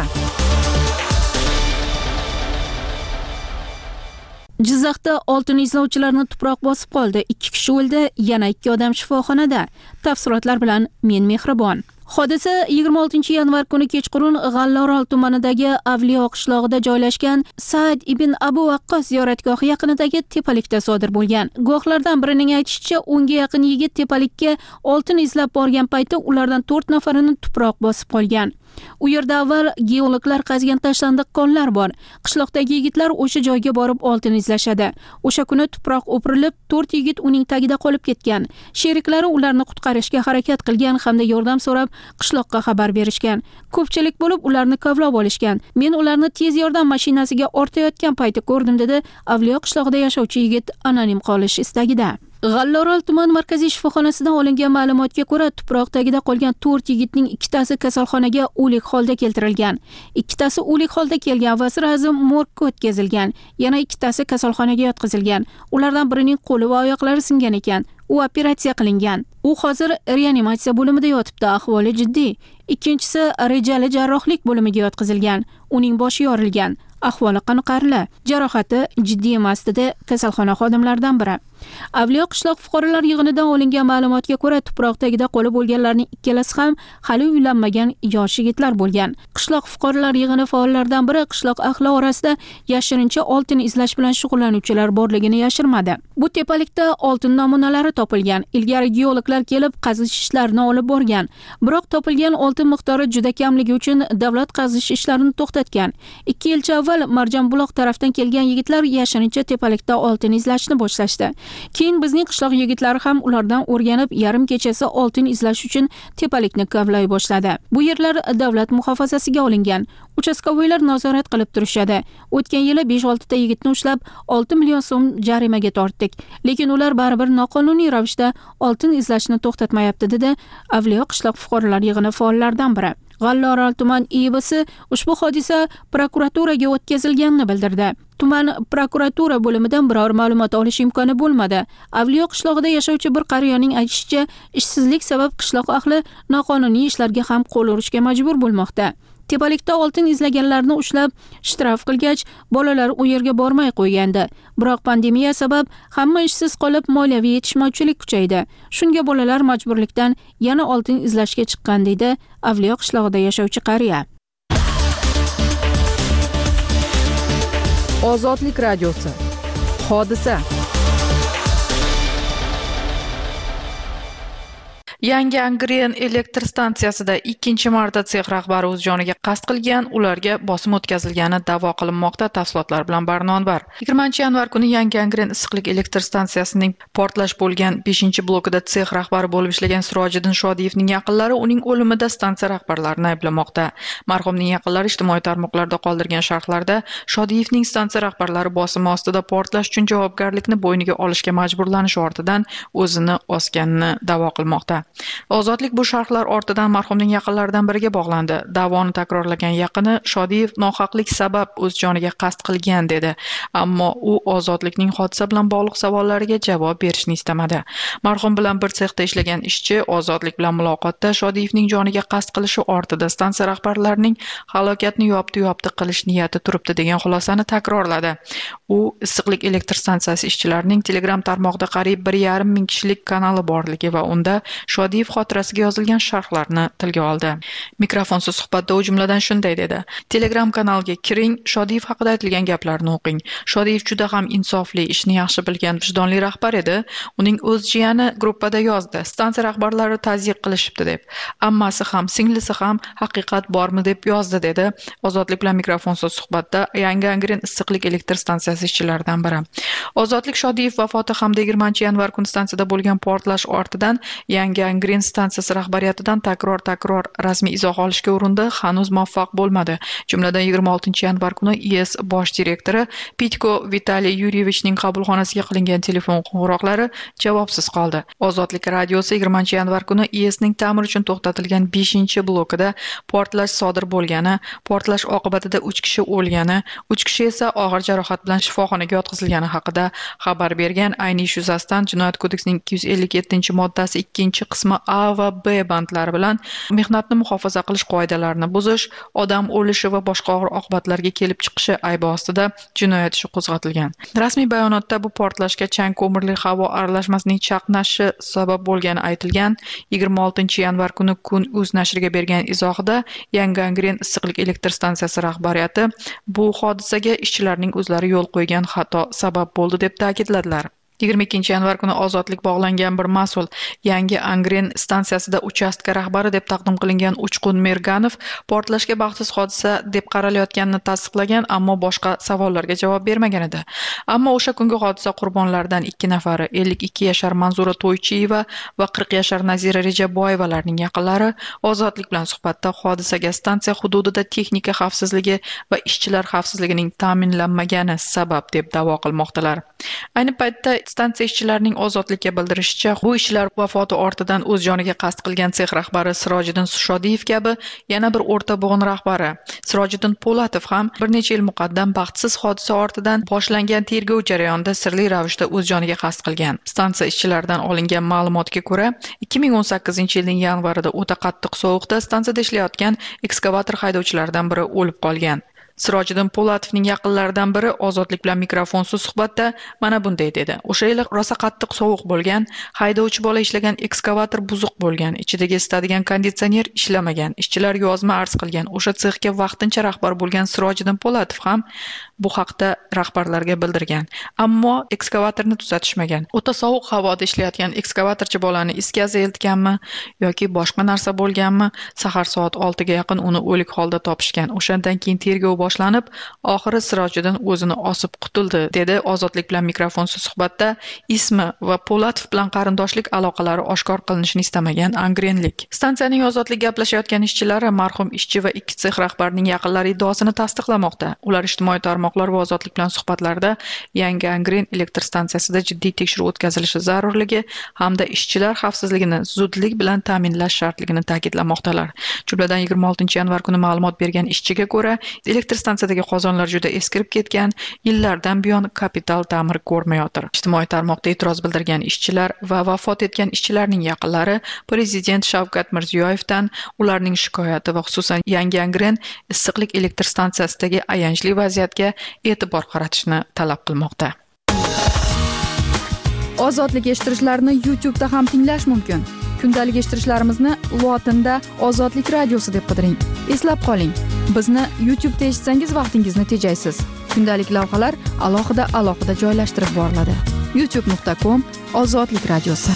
Speaker 1: Jizzaxda oltin izlovchilarni tuproq bosib qoldi. 2 kishi o'ldi, yana 2 odam shifoxonada. Tafsilotlar bilan men Mehribon. Hodisa 26-yanvar kuni kechqurun G'allorol tumanidagi Avliyo qishlog'ida joylashgan Sa'd ibn Abu Waqqos ziyoratgohi yaqinidagi tepalikda sodir bo'lgan. Guvohlardan birining aytishicha, 10 ga yaqin yigit tepalikka oltin izlab borgan paytda ulardan 4 nafarini tuproq bosib qolgan. U yerda avval geologlar qazgan tashlandiq konlar bor. Qishloqdagi yigitlar o'sha joyga borib oltin izlashadi. O'sha kuni tuproq o'pirilib, 4 yigit uning tagida qolib ketgan. Sheriklari ularni qutqarishga harakat qilgan hamda yordam so'rab qishloqqa xabar berishgan. Ko'pchilik bo'lib ularni kavlab olishgan. Men ularni tez yordam mashinasiga ortayotgan payti ko'rdim, dedi Avliyo qishlog'ida yashovchi yigit anonim qolish istagida. G'allorol tuman markaziy shifoxonasidan olingan ma'lumotga ko'ra, tuproq tagida qolgan 4 yigitning 2tasi kasalxonaga o'lik holda keltirilgan. 2tasi o'lik holda kelgan va sirasi morgga o'tkazilgan. Yana 2tasi kasalxonaga yotqizilgan. Ulardan birining qo'li va oyoqlari singan ekan. U operatsiya qilingan. U hozir reanimatsiya bo'limida yotibdi, ahvoli jiddiy. Ikkinchisi rejali jarrohlik bo'limiga yotqizilgan. Uning boshi yorilgan. Ahvoli qoniqarli. Jarohati jiddiy emas, dedi kasalxona xodimlaridan biri. Avliyo qishloq fuqarolar yig'inidan olingan ma'lumotga ko'ra, tuproq tagida qolib bo'lganlarning ikkalasi ham hali uylanmagan yosh yigitlar bo'lgan. Qishloq fuqarolar yig'ini faollaridan biri qishloq ahli orasida yashirincha oltin izlash bilan shug'ullanuvchilar borligini yashirmadi. Bu tepalikda oltin namunalari topilgan. Ilgari geologlar kelib qazish ishlarini olib borgan. Biroq topilgan oltin miqdori juda kamligi uchun davlat qazish ishlarini to'xtatgan. 2 yilcha avval Marjonbuloq tarafdan kelgan yigitlar yashirincha tepalikda oltin izlashni boshlashdi. Keyin bizning qishloq yigitlari ham ulardan o'rganib, yarim kechasi oltin izlash uchun tepalikni kavlay boshladi. Bu yerlar davlat muhofazasiga olingan. Uchastkovoylar nazorat qilib turishadi. O'tgan yili 5-6 ta yigitni ushlab 6 million so'm jarimaga tortdik. Lekin ular baribir noqonuniy ravishda oltin izlashni to'xtatmayapti, dedi Avliyo qishloq fuqarolar yig'ini faollaridan biri. G'allorol tuman IBsi ushbu hodisa prokuraturaga o'tkazilganini bildirdi. Tuman prokuratura bo'limidan biror ma'lumot olish imkoni bo'lmadi. Avliyo qishlog'ida yashovchi bir qariyaning aytishicha, ishsizlik sabab qishloq ahli noqonuniy ishlarga ham qo'l urishga majbur bo'lmoqda. Tepalikda oltin izlaganlarni ushlab shtraf qilgach, bolalar u yerga bormay qo'ygandi. Biroq pandemiya sabab hamma ishsiz qolib, moliyaviy yetishmovchilik kuchaydi. Shunga bolalar majburlikdan yana oltin izlashga chiqqan deydi Avliyo qishlog'ida yashovchi qariya.
Speaker 3: Ozodlik radiosi. Hodisa. Yangi Angren elektr stansiyasida 2-marta sex rahbari o'z joniga qasd qilgan, ularga bosim o'tkazilgani da'vo qilinmoqda. Tafsilotlar bilan Barnonbar. 20-yanvar kuni Yangi Angren issiqlik elektr stansiyasining portlash bo'lgan 5-blokida sex rahbari bo'lib ishlagan Sirojiddin Shodiyevning yaqinlari uning o'limida stansiya rahbarlarini ayblamoqda. Marhumning yaqinlari ijtimoiy tarmoqlarda qoldirgan sharhlarda Shodiyevning stansiya rahbarlari bosimi ostida portlash uchun javobgarlikni bo'yniga olishga majburlanishi ortidan o'zini osganini da'vo qilmoqda. Ozodlik bu sharhlar ortidan marhumning yaqinlaridan biriga bog'landi. Da'voni takrorlagan yaqini Shodiyev nohaqlik sabab o'z joniga qasd qilgan dedi, ammo u Ozodlikning hodisa bilan bog'liq savollariga javob berishni istamadi. Marhum bilan bir sexda ishlagan ishchi Ozodlik bilan muloqotda Shodiyevning joniga qasd qilishi ortida stansiya rahbarlarining halokatni yopti qilish niyati turibdi degan xulosani takrorladi. U issiqlik elektr stansiyasi ishchilarining Telegram tarmog'ida qariyb 1,5 ming kishilik kanali borligi va unda Shodiyev xotirasiga yozilgan sharhlarni tilga oldi. Mikrofonsiz suhbatda u jumladan shunday dedi: Telegram kanalga kiring, Shodiyev haqida aytilgan gaplarni o'qing. Shodiyev juda ham insofli, ishni yaxshi bilgan, vijdonli rahbar edi. Uning o'z jiyani gruppada yozdi. Stansiya rahbarlari tazyiq qilishibdi deb. Ammasi ham, singlisi ham haqiqat bormi deb yozdi dedi. Ozodlik bilan mikrofonsiz suhbatda Yangi Angren issiqlik elektr stansiyasi ishchilaridan biri. Ozodlik Shodiyev vafoti hamda 20-yanvar kuni stansiyada bo'lgan portlash ortidan Yangi Angren stansiyasi rahbariyatidan takror rasmiy izoh olishga urindi, hanuz muvaffaq bo'lmadi. Jumladan 26-yanvar kuni IS bosh direktori Pitko Vitaliy Yuryevichning qabulxonasiga qilingan telefon qo'ng'iroqlari javobsiz qoldi. Ozodlik radiosi 20-yanvar kuni ISning ta'mir uchun to'xtatilgan 5-blokida portlash sodir bo'lgani, portlash oqibatida 3 kishi o'lgani, 3 kishi esa og'ir jarohat bilan shifoxonaga yotqizilgani haqida xabar bergan. Ayni ish yuzasidan Jinoyat kodeksining 257-moddasi 2-qismi A va B bandlari bilan mehnatni muhofaza qilish qoidalarini buzish, odam o'lishi va boshqa og'ir oqibatlarga kelib chiqishi aybi ostida jinoyat ishi qo'zg'atilgan. Rasmiy bayonotda bu portlashga chang ko'mirli havo aralashmasining chaqnashi sabab bo'lgani aytilgan. 26-yanvar kuni Kun.uz nashriga bergan izohida Yangi Angren issiqlik elektr stansiyasi rahbariyati bu hodisaga ishchilarning o'zlari yo'l qo'ygan xato sabab bo'ldi deb ta'kidladilar. 22-yanvar kuni Ozodlik bog'langan bir mas'ul Yangi Angren stansiyasida uchastka rahbari deb taqdim qilingan Uchqun Merganov portlashga baxtsiz hodisa deb qaralayotganini tasdiqlagan, ammo boshqa savollarga javob bermagan edi. Ammo o'sha kungi hodisa qurbonlaridan 2 nafari 52 yashar Manzura To'ychiyeva va 40 yashar Nazira Rejaboyevalarning yaqinlari Ozodlik bilan suhbatda hodisaga stansiya hududida texnika xavfsizligi va ishchilar xavfsizligining ta'minlanmagani sabab deb da'vo qilmoqdalar. Ayni paytda stansiya ishchilarining Ozodlikka bildirishicha, bu ishchilar vafoti ortidan o'z joniga qasd qilgan sex rahbari Sirojiddin Shodiyev kabi yana bir o'rta bo'g'in rahbari Sirojiddin Po'latov ham bir necha yil muqaddam baxtsiz hodisa ortidan boshlangan tergov jarayonida sirli ravishda o'z joniga qasd qilgan. Stansiya ishchilaridan olingan ma'lumotga ko'ra, 2018-yilning yanvarida o'ta qattiq sovuqda stansiyada ishlayotgan ekskavator haydovchilaridan biri o'lib qolgan. Sirojiddin Po'latovning yaqinlaridan biri Ozodlik bilan mikrofonsiz suhbatda mana bunday dedi: O'sha yili rosa qattiq sovuq bo'lgan, haydovchi bola ishlagan ekskavator buzuq bo'lgan, ichidagi isitadigan konditsioner ishlamagan, ishchilar yozma arz qilgan. O'sha sexga vaqtincha rahbar bo'lgan Sirojiddin Po'latov ham bu haqda rahbarlarga bildirgan, ammo ekskavatorni tuzatishmagan. O'ta sovuq havoda ishlayotgan ekskavatorchi bolani is gazi eltganmi yoki boshqa narsa bo'lganmi? Sahar soat 6 ga yaqin uni o'lik holda topishgan. O'shandan keyin tergov boshlanib, oxiri Sirojiddin o'zini osib qutuldi, dedi Ozodlik bilan mikrofonsiz suhbatda ismi va Po'latov bilan qarindoshlik aloqalari oshkor qilinishini istamagan angrenlik. Stansiyaning Ozodlik gaplashayotgan ishchilari marhum ishchi va 2 sex rahbarining yaqinlari iddaosini tasdiqlamoqda. Ular ijtimoiy tarmoqlar va Ozodlik bilan suhbatlarda Yangi Angren elektr stansiyasida jiddiy tekshiruv o'tkazilishi zarurligi hamda ishchilar xavfsizligini zudlik bilan ta'minlash shartligini ta'kidlamoqdalar. Jumladan 26-yanvar kuni ma'lumot bergan ishchiga ko'ra, elektr Elektrostansiyadagi qozonlar juda eskirib ketgan, yillardan buyon kapital ta'mir ko'rmayotir. Ijtimoiy tarmoqda e'tiroz bildirgan ishchilar va vafot etgan ishchilarning yaqinlari Prezident Shavkat Mirziyoyevdan ularning shikoyati va xususan Yangi Angren issiqlik elektr stansiyasidagi ayanchli vaziyatga e'tibor qaratishni talab qilmoqda.
Speaker 13: Ozodlik eshittirishlarni YouTube'da ham tinglash mumkin. Kundalik eshittirishlarimizni lotinda Ozodlik radiosi deb qidiring. Eslab qoling, bizni YouTube'da eshitsangiz vaqtingizni tejaysiz. Kundalik lavhalar alohida joylashtirib boriladi. youtube.com/Ozodlik radiosi.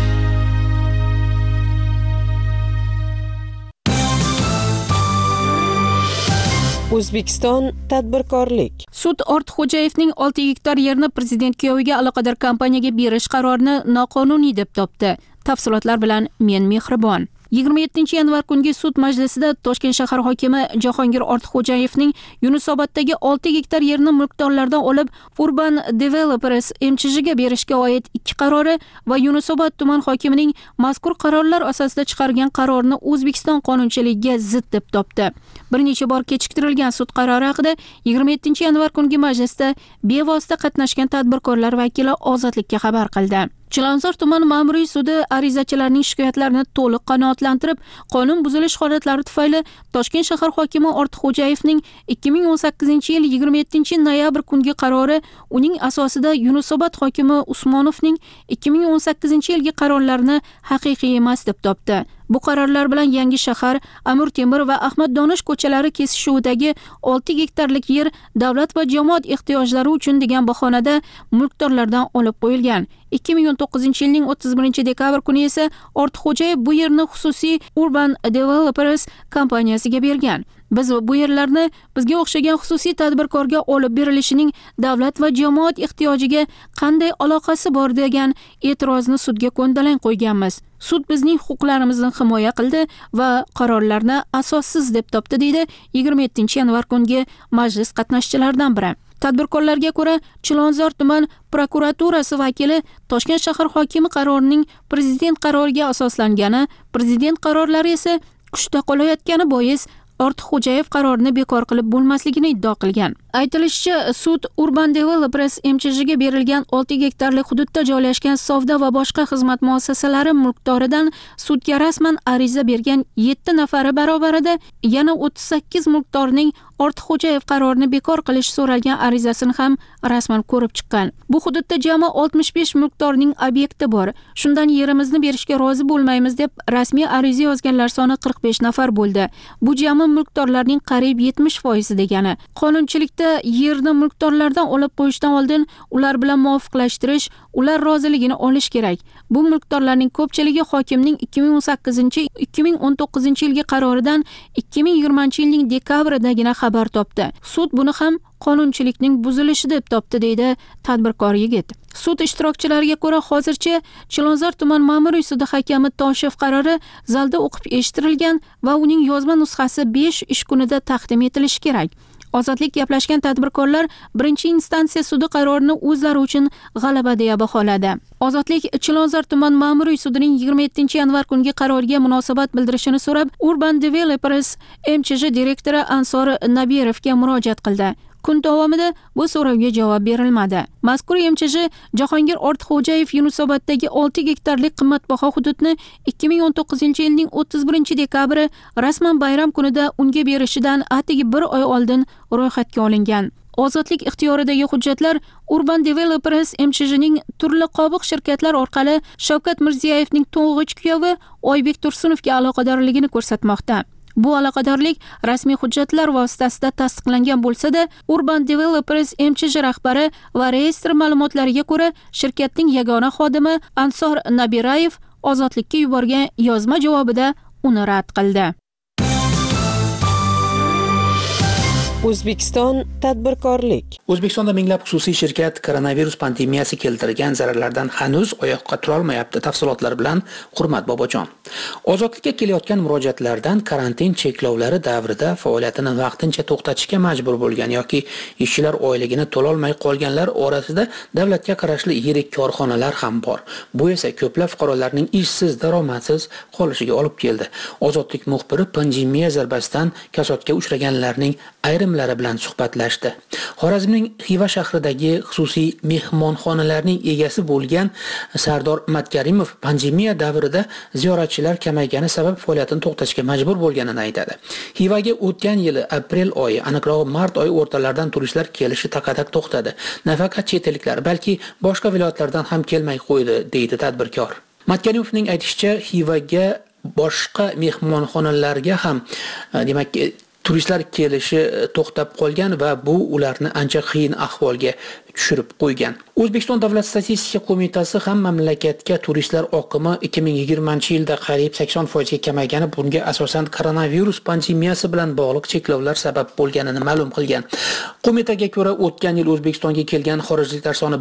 Speaker 12: O'zbekiston tadbirkorlik.
Speaker 1: Sud Ortiqxo'jayevning 6 gektar yerni prezident kuyoviga aloqador kompaniyaga berish qarorini noqonuniy deb topdi. Tafsilotlar bilan men Mehribon. 27-yanvar kungi sud majlisida Toshkent shahar hokimi Jahongir Ortiqxo'jayevning Yunusoboddagi 6 gektar yerni mulkdorlardan olib Urban Developers MCH'ga berishga oid 2 qarori va Yunusobod tuman hokimining mazkur qarorlar asosida chiqargan qarorini O'zbekiston qonunchiligiga zid deb topdi. Bir necha bor kechiktirilgan sud qarori haqida 27-yanvar kungi majlisda bevosita qatnashgan tadbirkorlar vakili Ozodlikka xabar qildi. Chilonzor tuman ma'muriy sudi arizachilarning shikoyatlarini to'liq qanoatlantirib, qonun buzilish holatlari tufayli Toshkent shahar hokimi Ortiqxo'jayevning 2018-yil 27-noyabr kungi qarori uning asosida Yunusobod hokimi Usmonovning 2018-yilgi qarorlarini haqiqiy emas deb topdi. Bu qarorlar bilan Yangi shahar, Amir Temur va Ahmad Donish ko'chalari kesishuvidagi 6 gektarlik yer davlat va jamoat ehtiyojlari uchun degan bahonada mulkdorlardan olib qo'yilgan. 2019-yilning 31-dekabr kuni esa Ortiqxo'jayev bu yerni xususiy Urban Developers kompaniyasiga bergan. Biz bu yerlarni bizga o'xshagan xususiy tadbirkorga olib berilishining davlat va jamoat ehtiyojiga qanday aloqasi bor degan e'tirozni sudga ko'ndalang qo'yganmiz. Sud bizning huquqlarimizni himoya qildi va qarorlarni asossiz deb topdi, deydi 27-yanvar kungi majlis qatnashchilaridan biri. Tadbirkorlarga ko'ra, Chilonzor tuman prokuraturasi vakili Toshkent shahar hokimi qarorining prezident qaroriga asoslangani, prezident qarorlari esa kuchda qolayotgani bois Ortiqxo'jayev qarorini bekor qilib bo'lmasligini iddao qilgan. Aytilishicha, sud Urban Developers MCH'ga berilgan 6 gektarlik hududda joylashgan savdo va boshqa xizmat muassasalari mulkdoridan sudga rasman ariza bergan 7 nafari barobarida yana 38 mulkdorning Ortiqxo'jayev qarorini bekor qilish so'ralgan arizasini ham rasman ko'rib chiqqan. Bu hududda jami 65 mulkdorning obyekti bor. Shundan yerimizni berishga rozi bo'lmaymiz deb rasmiy ariza yozganlar soni 45 nafar bo'ldi. Bu jami mulkdorlarning qariyb 70% degani. Qonunchilikda yerni mulkdorlardan olib qo'yishdan oldin ular bilan muvofiqlashtirish, ular roziligini olish kerak. Bu mulkdorlarning ko'pchiligi hokimning 2018-2019-yilgi qaroridan 2020-yilning dekabridagina xabar topdi. Sud buni ham qonunchilikning buzilishi deb topdi, deydi tadbirkor yigit. Sud ishtirokchilariga ko'ra, hozircha Chilonzor tuman ma'muriy sudi hakami Toshev qarori zalda o'qib eshittirilgan va uning yozma nusxasi 5 ish kunida taqdim etilishi kerak. Ozodlik gaplashgan tadbirkorlar birinchi instansiya sudi qarorini o'zlari uchun g'alaba deya baholadi. Ozodlik Chilonzor tuman ma'muriy sudining 27-yanvar kungi qaroriga munosabat bildirishini so'rab, Urban Developers MCH direktori Ansor Nabirovga murojaat qildi. Kun davomida bu so'rovga javob berilmadi. Mazkur MCH Jahongir Ortiqxo'jayev Yunusoboddagi 6 gektarlik qimmatbaho hududni 2019-yilning 31-dekabri rasman bayram kunida unga berishidan atigi 1 oy oldin ro'yxatga olingan. Ozodlik ixtiyoridagi hujjatlar Urban Developers MCH'ning turli qobiq shirkatlar orqali Shavkat Mirziyoyevning to'ng'ich kuyovi Oybek Tursunovga aloqadorligini ko'rsatmoqda. Bu aloqadorlik rasmiy hujjatlar vositasida tasdiqlangan bo'lsa-da, Urban Developers MCH rahbari va reyestr ma'lumotlariga ko'ra, shirkatning yagona xodimi Ansor Nabirayev Ozodlikka yuborgan yozma javobida uni rad qildi.
Speaker 12: O'zbekiston tadbirkorlik.
Speaker 7: O'zbekistonda minglab xususiy shirkat koronavirus pandemiyasi keltirgan zararlardan hanuz oyoqqa tura olmayapti. Tafsilotlar bilan Hurmat Bobojon. Ozodlikka kelayotgan murojaatlardan karantin cheklovlari davrida faoliyatini vaqtincha to'xtatishga majbur bo'lgan yoki ishchilar oyligini to'la olmay qolganlar orasida davlatga qarashli yirik korxonalar ham bor. Bu esa ko'plab fuqarolarning ishsiz, daromadsiz qolishiga olib keldi. Ozodlik muxbiri pandemiya zarbasidan kasodga uchraganlarning ayrim xodimlari bilan suhbatlashdi. Xorazmning Xiva shahridagi xususiy mehmonxonalarning egasi bo'lgan Sardor Matkarimov pandemiya davrida ziyoratchilar kamaygani sabab faoliyatini to'xtatishga majbur bo'lganini aytadi. Xivaga o'tgan yili aprel oyi, aniqrog'i mart oyi o'rtalaridan turistlar kelishi taqadak to'xtadi. Nafaqat chet elliklar, balki boshqa viloyatlardan ham kelmay qo'ydi, deydi tadbirkor. Matkarimovning aytishicha, Xivaga boshqa mehmonxonalarga ham demak turistlar kelishi to'xtab qolgan va bu ularni ancha qiyin ahvolga tushirib qo'ygan. O'zbekiston Davlat statistika qo'mitasi ham mamlakatga turistlar oqimi 2020-yilda qariyb 80% ga kamaygani, bunga asosan koronavirus pandemiyasi bilan bog'liq cheklovlar sabab bo'lganini ma'lum qilgan. Qo'mitaga ko'ra, o'tgan yil O'zbekistonga kelgan xorijliklar soni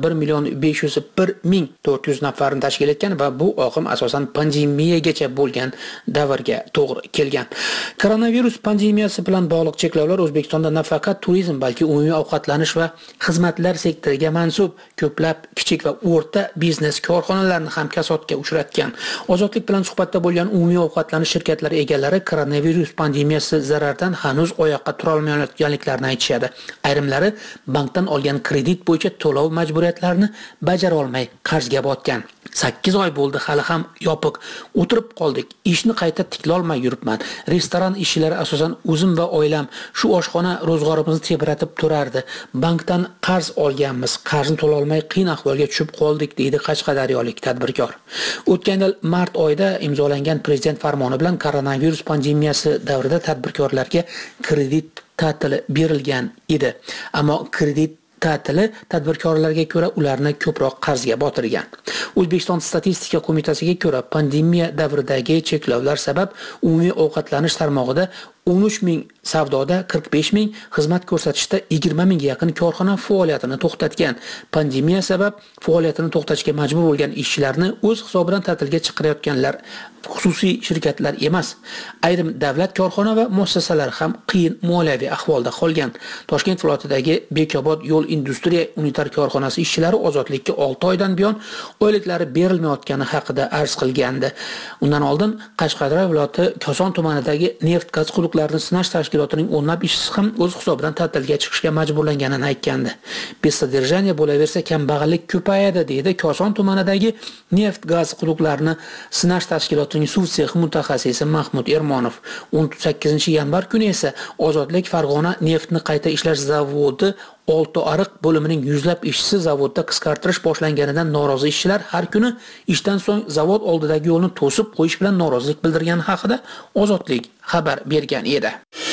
Speaker 7: 1,501,400 nafarni tashkil etgan va bu oqim asosan pandemiyagacha bo'lgan davrga to'g'ri kelgan. Koronavirus pandemiyasi bilan bog'liq cheklovlar O'zbekistonda nafaqat turizm, balki umumiy ovqatlanish va xizmatlar sektoriga mansub ko'plab kichik va o'rta biznes korxonalarini ham kasodga uchratgan. Ozodlik bilan suhbatda bo'lgan umumiy ovqatlanish shirkatlari egalari koronavirus pandemiyasi zarardan hanuz oyoqqa tura olmayotganliklarini aytishadi. Ayrimlari bankdan olgan kredit bo'yicha to'lov majburiyatlarini bajara olmay qarzga botgan. 8 oy bo'ldi, hali ham yopiq o'tirib qoldik. Ishni qayta tiklolmay yuribman. Restoran ishlari asosan o'zim va oilam, shu oshxona ro'zg'orimizni tebratib turardi. Bankdan qarz olganmiz, qarzni to'lolmay qiyin ahvolga tushib qoldik, deydi qashqadaryolik tadbirkor. O'tgan yil mart oyida imzolangan prezident farmoni bilan koronavirus pandemiyasi davrida tadbirkorlarga kredit ta'tili berilgan edi. Ammo kredit ta'tili tadbirkorlarga ko'ra ularni ko'proq qarzga botirgan. O'zbekiston statistika qo'mitasiga ko'ra, pandemiya davridagi cheklovlar sabab umumiy ovqatlanish tarmog'ida 13,000 savdoda 45,000, xizmat ko'rsatishda 20,000 ga yaqin korxona faoliyatini to'xtatgan. Pandemiya sabab faoliyatini to'xtatishga majbur bo'lgan ishchilarni o'z hisobidan ta'tilga chiqarayotganlar xususiy shirkatlar emas. Ayrim davlat korxona va muassasalar ham qiyin moliyaviy ahvolda qolgan. Toshkent viloyatidagi Bekobod yo'l industriya unitar korxonasi ishchilari ozodlikka 6 oydan buyon oyliklari berilmayotgani haqida arz qilgandi. Undan oldin Qashqadaryo viloyati Koson tumanidagi neft gaz quduqlarini sinash tashkilotining o'nlab ishchisi ham o'z hisobidan ta'tilga chiqishga majburlanganini aytgandi. Besodержание bo'laversa kambag'allik ko'payadi, deydi Koson tumanidagi neft gaz quduqlarini sinash tashkilotining suv sexi mutaxassisi Mahmud Ermonov. 18-yanvar kuni esa Ozodlik Farg'ona neftni qayta ishlash zavodi Oltiariq bo'limining yuzlab ishchisi zavodda qisqartirish boshlanganidan norozi ishchilar har kuni ishdan so'ng zavod oldidagi yo'lni to'sib qo'yish bilan norozilik bildirgani haqida Ozodlik xabar bergan edi.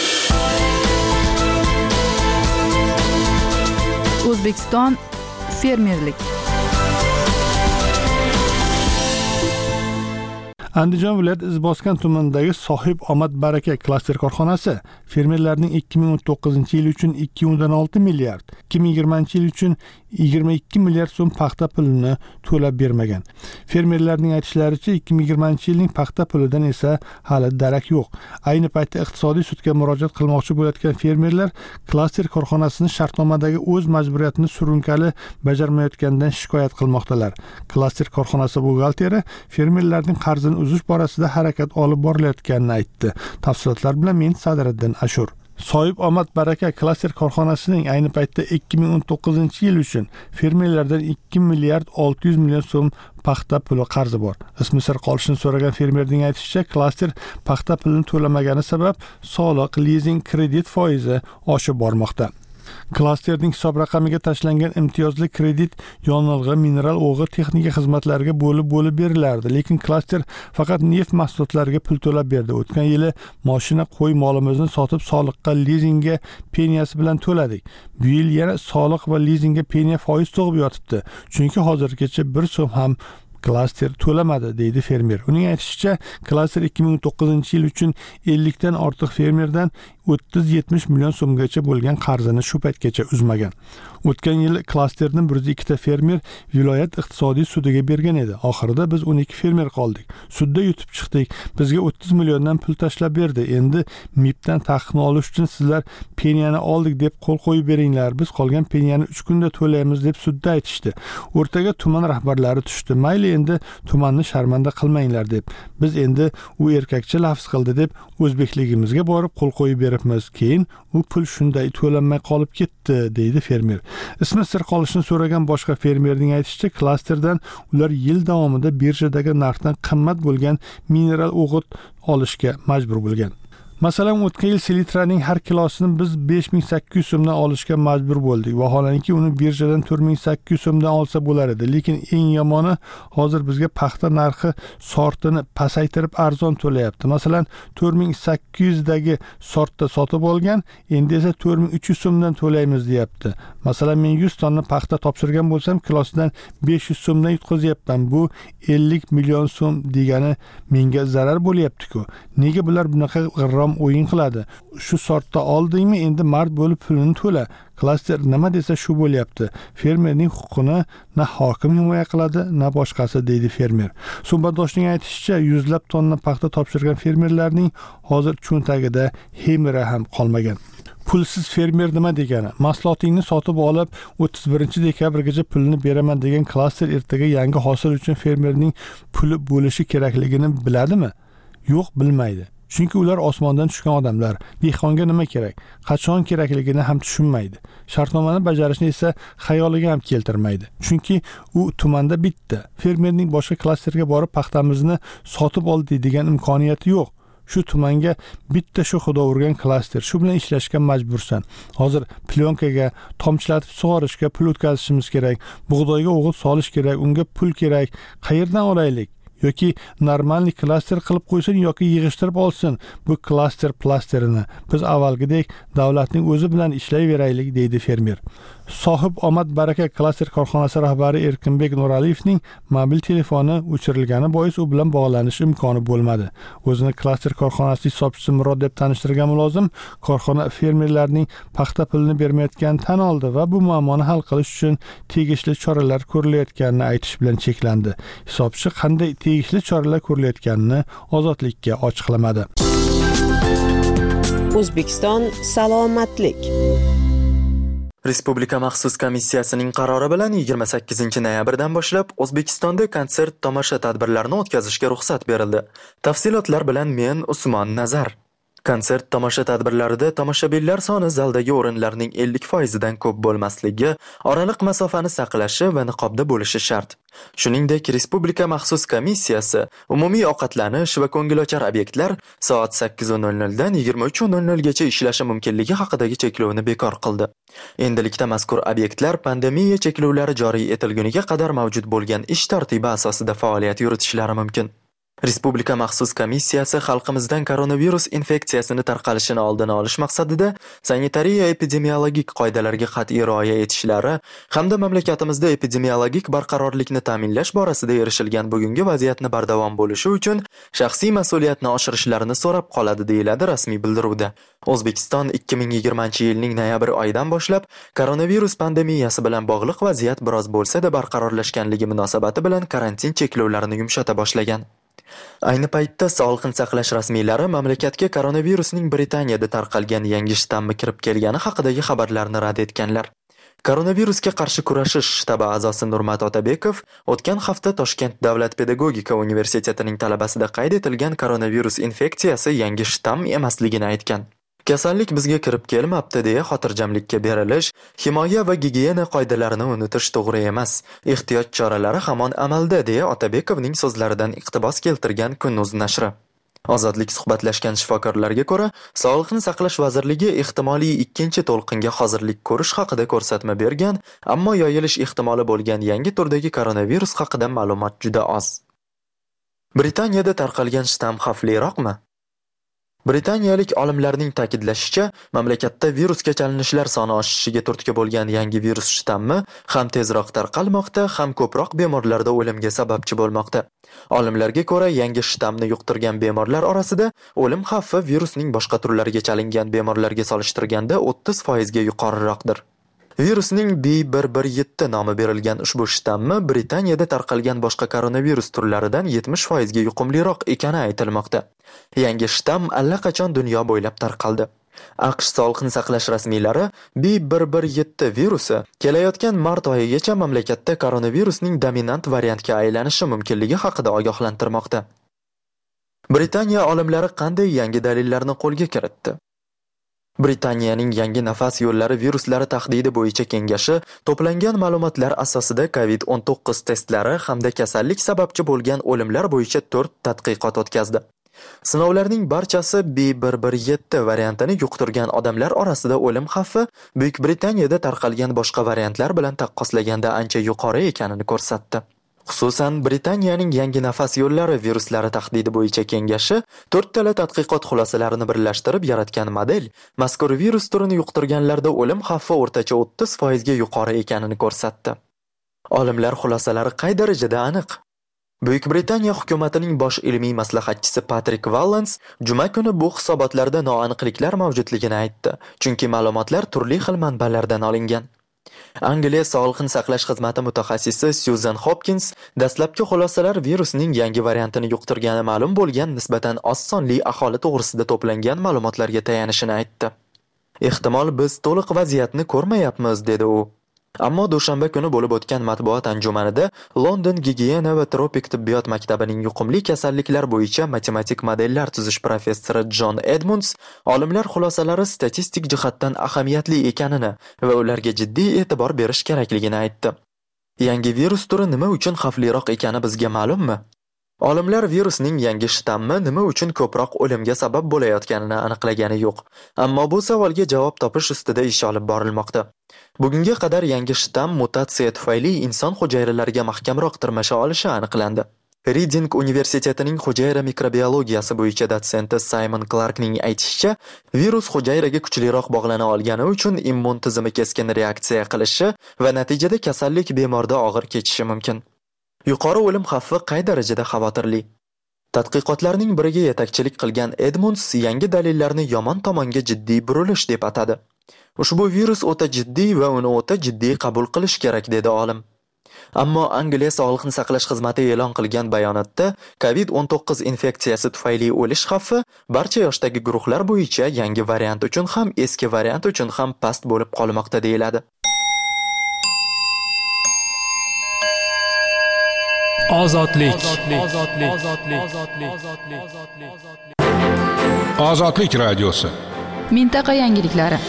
Speaker 13: O'zbekiston fermerlik.
Speaker 4: Andijon viloyati Izboskan tumanidagi Sohib Omad Baraka klaster korxonasi fermerlarning 2019-yil uchun 2.6 milliard, 2020-yil uchun 22 milliard so'm paxta pulini to'lab bermagan. Fermerlarning aytishlaricha 2020-yilning paxta pulidan esa hali darak yo'q. Ayni paytda iqtisodiy sudga murojaat qilmoqchi bo'layotgan fermerlar klaster korxonasini shartnomadagi o'z majburiyatini surunkali bajarmayotganidan shikoyat qilmoqdalar. Klaster korxonasi buxgalteri fermerlarning qarzini uzish borasida harakat olib borilayotganini aytdi. Tafsilotlar bilan men Sadriddin Ashur. Sohib Omad Baraka klaster korxonasining ayni paytda 2019-yil uchun fermerlardan 2 milliard 600 million so'm paxta puli qarzi bor. Ismi sir qolishini so'ragan fermerning aytishicha, klaster paxta pulini to'lamagani sabab soliq, lizing, kredit foizi oshib bormoqda. Klasterning hisob raqamiga tashlangan imtiyozli kredit yonilg'i, mineral o'g'i, texnika xizmatlariga bo'lib berilardi, lekin klaster faqat neft mahsulotlariga pul to'lab berdi. O'tgan yili mashina, qo'y molimizni sotib soliqqa, lizingga, peniyasi bilan to'ladik. Bu yil yana soliq va lizingga peniya foiz tug'ib yotibdi. Chunki hozirgacha 1 so'm ham klaster to'lamadi, deydi fermer. Uning aytishicha, klaster 2019-yil uchun 50 dan ortiq fermerdan 30-70 million so'mgacha bo'lgan qarzini shu paytgacha uzmagan. O'tgan yil klasterni 102 ta fermer viloyat iqtisodiy sudiga bergan edi. Oxirida biz 12 fermer qoldik. Sudda yutib chiqdik. Bizga 30 milliondan pul tashlab berdi. Endi MIPdan taqiqni olish uchun sizlar peniyani oldik deb qo'l qo'yib beringlar. Biz qolgan peniyani 3 kunda to'laymiz deb sudda aytishdi. O'rtaga tuman rahbarlari tushdi. Mayli, endi tumanni sharmanda qilmanglar deb. Biz endi u erkakcha lafz qildi deb o'zbekligimizga borib qo'l qo'yib berib kerakmiz. Keyin u pul shunday to'lanmay qolib ketdi, deydi fermer. Ismi sir qolishini so'ragan boshqa fermerning aytishicha, klasterdan ular yil davomida birjadagi narxdan qimmat bo'lgan mineral o'g'it olishga majbur bo'lgan. Masalan, o'tgan yil selitraning har kilosini biz 5800 so'mdan olishga majbur bo'ldik. Vaholanki uni birjadan 4800 so'mdan olsa bo'lar edi. Lekin eng yomoni, hozir bizga paxta narxi sortini pasaytirib arzon to'layapti. Masalan, 4800 dagi sortda sotib olgan, endi esa 4300 so'mdan to'laymiz deyapti. Masalan, men 100 tonna paxta topshirgan bo'lsam, kilosidan 500 so'mdan yutqazyapman. Bu 50 million so'm degani menga zarar bo'lyapti-ku. Nega bular bunaqa g'irrom o'yin qiladi? Shu sortda oldingmi, endi mard bo'lib pulini to'la. Klaster nima desa shu bo'lyapti. Fermerning huquqini na hokim himoya qiladi, na boshqasi, deydi fermer. Suhbatdoshning aytishicha, yuzlab tonna paxta topshirgan fermerlarning hozir cho'ntagida hemira ham qolmagan. Pulsiz fermer nima degani? Mahsulotingni sotib olib 31 dekabrgacha pulni beraman degan klaster ertaga yangi hosil uchun fermerning puli bo'lishi kerakligini biladimi? Yo'q, bilmaydi. Chunki ular osmondan tushgan odamlar. Dehqonga nima kerak, qachon kerakligini ham tushunmaydi. Shartnomani bajarishni esa xayoliga ham keltirmaydi. Chunki u tumanda bitta. Fermerning boshqa klasterga borib paxtamizni sotib ol deydigan imkoniyati yo'q. Shu tumanga bitta shu xudo urgan klaster. Shu bilan ishlashga majbursan. Hozir plyonkaga, tomchilatib sug'orishga pul o'tkazishimiz kerak. Bug'doyga o'g'it solish kerak, unga pul kerak. Qayerdan olaylik? Yoki normalniy klaster qilib qo'ysin yoki yig'ishtirib olsin bu klaster plasterini. Biz avvalgidek davlatning o'zi bilan ishlayveraylik, deydi fermer. Sohib omad baraka klaster korxonasi rahbari Erkinbek Nuraliyevning mobil telefoni o'chirilgani bois u bilan bog'lanish imkoni bo'lmadi. O'zini klaster korxonasi hisobchisi Murod deb tanishtirgan mulozim korxona fermerlarning paxta pulini bermayotganini tan oldi va bu muammoni hal qilish uchun tegishli choralar ko'rilayotganini aytish bilan cheklandi. Hisobchi qanday tegishli choralar ko'rilayotganini Ozodlikka ochiqlamadi.
Speaker 12: O'zbekiston salomatlik.
Speaker 10: Respublika maxsus komissiyasining qarori bilan 28-noyabrdan boshlab O'zbekistonda konsert tomosha tadbirlarini o'tkazishga ruxsat berildi. Tafsilotlar bilan men Usmon Nazar. Konsert tomosha tadbirlarida tomoshabinlar soni zaldagi o'rinlarning 50% dan ko'p bo'lmasligi, oraliq masofani saqlashi va niqobda bo'lishi shart. Shuningdek, Respublika maxsus komissiyasi umumiy ovqatlanish va ko'ngilochar obyektlar soat 8:00 dan 23:00 gacha ishlashi mumkinligi haqidagi cheklovni bekor qildi. Endilikda mazkur obyektlar pandemiya cheklovlari joriy etilguniga qadar mavjud bo'lgan ish tartibi asosida faoliyat yuritishlari mumkin. Respublika maxsus komissiyasi xalqimizdan koronavirus infeksiyasini tarqalishini oldini olish maqsadida sanitariya epidemiologik qoidalarga qat'iy rioya etishlari hamda mamlakatimizda epidemiologik barqarorlikni ta'minlash borasida erishilgan bugungi vaziyatni bardavom bo'lishi uchun shaxsiy mas'uliyatni oshirishlarini so'rab qoladi, deyiladi rasmiy bildiruvda. O'zbekiston 2020-yilning noyabr oyidan boshlab koronavirus pandemiyasi bilan bog'liq vaziyat biroz bo'lsa-da barqarorlashganligi munosabati bilan karantin cheklovlarini yumshata boshlagan. Ayni paytda Sog'liqni saqlash rasmiylari mamlakatga koronavirusning Britaniyada tarqalgan yangi shtammi kirib kelgani haqidagi xabarlarni rad etganlar. Koronavirusga qarshi kurashish shtabi a'zosi Nurmat Otabekov o'tgan hafta Toshkent davlat pedagogika universitetining talabasida qayd etilgan koronavirus infeksiyasi yangi shtamm emasligini aytgan. Kasallik bizga kirib kelmabdi deya xotirjamlikka berilish, himoya va gigiyena qoidalarini unutish to'g'ri emas. Ehtiyot choralari hamon amalda deya Otabekovning so'zlaridan iqtibos keltirgan Kun.uz nashri. Ozodlik suhbatlashgan shifokorlarga ko'ra, Sog'liqni saqlash vazirligi ehtimoliy ikkinchi to'lqinga hozirlik ko'rish haqida ko'rsatma bergan, ammo yoyilish ehtimoli bo'lgan yangi turdagi koronavirus haqida ma'lumot juda oz. Britaniyada tarqalgan shtamm xavfliroqmi? Britaniyalik olimlarning ta'kidlashicha, mamlakatda virusga chalinishlar soni oshishiga turtki bo'lgan yangi virus shtammi ham tezroq tarqalmoqda, ham ko'proq bemorlarda o'limga sababchi bo'lmoqda. Olimlarga ko'ra, yangi shtammni yuqtirgan bemorlar orasida o'lim xavfi virusning boshqa turlariga chalingan bemorlarga solishtirganda 30% ga yuqoriroqdir. Virusning B117 nomi berilgan ushbu shtammi Britaniyada tarqalgan boshqa koronavirus turlaridan 70% ga yuqumliroq ekani aytilmoqda. Yangi shtamm allaqachon dunyo bo'ylab tarqaldi. AQSh Sog'liqni saqlash rasmiylari B117 virusi kelayotgan mart oyigacha mamlakatda koronavirusning dominant variantga aylanishi mumkinligi haqida ogohlantirmoqda. Britaniya olimlari qanday yangi dalillarni qo'lga kiritdi? Britaniyaning yangi nafas yo'llari viruslari tahdidi bo'yicha kengashi to'plangan ma'lumotlar asosida COVID-19 testlari hamda kasallik sababchi bo'lgan o'limlar bo'yicha 4 tadqiqot o'tkazdi. Sinovlarning barchasi B117 variantini yuqtirgan odamlar orasida o'lim xavfi Buyuk Britaniyada tarqalgan boshqa variantlar bilan taqqoslaganda ancha yuqori ekanini ko'rsatdi. Xususan, Britaniyaning yangi nafas yo'llari viruslari tahdidi bo'yicha kengashi 4 tala tadqiqot xulosalarini birlashtirib yaratgan model mazkur virus turini yuqtirganlarda o'lim xavfi o'rtacha 30% ga yuqori ekanini ko'rsatdi. Olimlar xulosalari qay darajada aniq? Buyuk Britaniya hukumatining bosh ilmiy maslahatchisi Patrick Vallance juma kuni bu hisobotlarda noaniqliklar mavjudligini aytdi, chunki ma'lumotlar turli xil manbalardan olingan. Angliya Sog'liqni saqlash xizmati mutaxassisi Susan Hopkins dastlabki xulosalar virusning yangi variantini yuqtirgani ma'lum bo'lgan nisbatan oz sonli aholi to'g'risida to'plangan ma'lumotlarga tayanishini aytdi. Ehtimol biz to'liq vaziyatni ko'rmayapmiz, dedi u. Ammo dushanba kuni bo'lib o'tgan matbuot anjumanida London Gigiyena va Tropik tibbiyot maktabining yuqumli kasalliklar bo'yicha matematik modellar tuzish professori John Edmonds olimlar xulosalari statistik jihatdan ahamiyatli ekanini va ularga jiddiy e'tibor berish kerakligini aytdi. Yangi virus turi nima uchun xavfliroq ekani bizga ma'lummi? Olimlar virusning yangi shtammi nima uchun ko'proq o'limga sabab bo'layotganini aniqlagani yo'q, ammo bu savolga javob topish ustida ish olib borilmoqda. Bugunga qadar yangi shtamm mutatsiya tufayli inson hujayralariga mahkamroq tirmasha olishi aniqlandi. Reading universitetining hujayra mikrobiologiyasi bo'yicha dotsenti Simon Clarkning aytishicha, virus hujayraga kuchliroq bog'lana olgani uchun immun tizimi keskin reaksiya qilishi va natijada kasallik bemorda og'ir kechishi mumkin. Yuqori o'lim xavfi qay darajada xavotirli? Tadqiqotlarning biriga yetakchilik qilgan Edmonds yangi dalillarni yomon tomonga jiddiy burilish deb atadi. Ushbu virus o'ta jiddiy va uni o'ta jiddiy qabul qilish kerak, dedi olim. Ammo Angliya Sog'liqni saqlash xizmati e'lon qilgan bayonotda COVID-19 infeksiyasi tufayli o'lish xavfi barcha yoshdagi guruhlar bo'yicha yangi variant uchun ham eski variant uchun ham past bo'lib qolmoqda, deyiladi.
Speaker 8: Ozodlik radiosi.
Speaker 13: Mintaqa yangiliklari.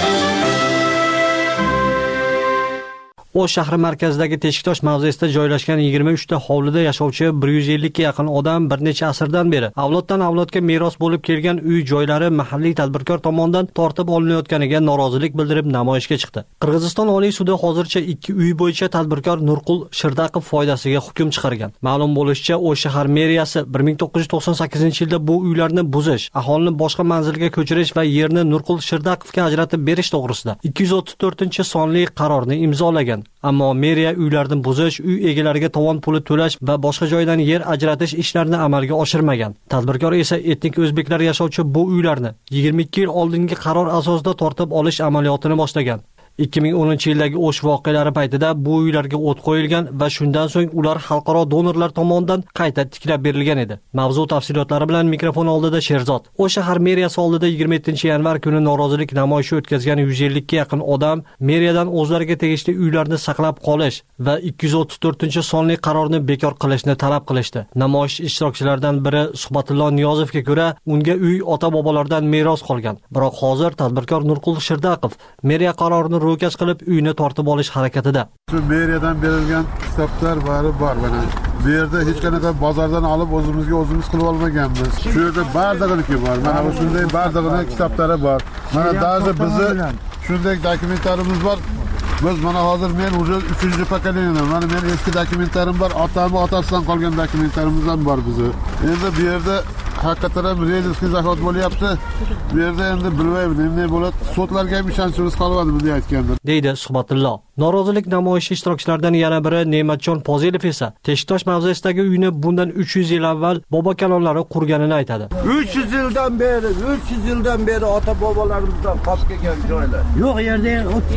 Speaker 14: O'sh shahri markazidagi Teshiktosh mavzesida joylashgan 23 ta hovlida yashovchi 150 ga yaqin odam bir necha asrdan beri avloddan avlodga meros bo'lib kelgan uy joylari mahalliy tadbirkor tomonidan tortib olinayotganiga norozilik bildirib namoyishga chiqdi. Qirg'iziston Oliy sudi hozircha 2 uy bo'yicha tadbirkor Nurqul Shirdaqov foydasiga hukm chiqargan. Ma'lum bo'lishicha, O'sh shahar meriyasi 1998-yilda bu uylarni buzish, aholini boshqa manzilga ko'chirish va yerni Nurqul Shirdaqovga ajratib berish to'g'risida 234-sonli qarorni imzolagan. Ammo meriya uylarni buzish, uy egalariga tovon puli to'lash va boshqa joydan yer ajratish ishlarini amalga oshirmagan. Tadbirkor esa etnik o'zbeklar yashovchi bu uylarni 22 yil oldingi qaror asosida tortib olish amaliyotini boshlagan. 2010-yildagi O'sh voqealari paytida bu uylarga o't qo'yilgan va shundan so'ng ular xalqaro donorlar tomonidan qayta tiklab berilgan edi. Mavzu tafsilotlari bilan mikrofon oldida Sherzod. O'sh shahar meriyasi oldida 27-yanvar kuni norozilik namoyishi o'tkazgan 150 ga yaqin odam meriyadan o'zlariga tegishli uylarni saqlab qolish va 234-sonli qarorni bekor qilishni talab qilishdi. Namoyish ishtirokchilaridan biri Suhbatullo Niyozovga ko'ra, unga uy ota-bobolardan meros qolgan. Biroq hozir tadbirkor Nurqul Shirdaqov meriya qarorini ro'kach qilib uyni tortib olish harakatida.
Speaker 15: Shu meriyadan berilgan kitoblar bor mana. Bu yerda hech qanaqa bozordan olib o'zimiz qilib olmaganmiz. Shu yerda bardig'iniki bor. Mana shunday bardig'ini kitoblari bor. Mana даже bizni shunday dokumentlarimiz bor. Biz mana hozir men уже 3-pokoleniyaman. Mana men eski dokumentlarim bor. Otamning otasidan qolgan dokumentlarimiz ham bor bizni. Endi bu yerda haqiqatan ham rezidensiya zakot bo'lyapti. Bu yerda endi bilmayman, nima bo'ladi. Sotlarga ham ishonchimiz qolmadi bunday aytganda,
Speaker 14: deydi Suhbatullo. Norozilik namoyishi ishtirokchilaridan yana biri Ne'matjon Pozilov esa Teshiktosh mavzesidagi uyni bundan 300 yil avval bobo kalonlari qurganini aytadi.
Speaker 16: 300 yildan beri ota-bobolarimizdan qolib kelgan joylar.
Speaker 17: Yo'q, yerda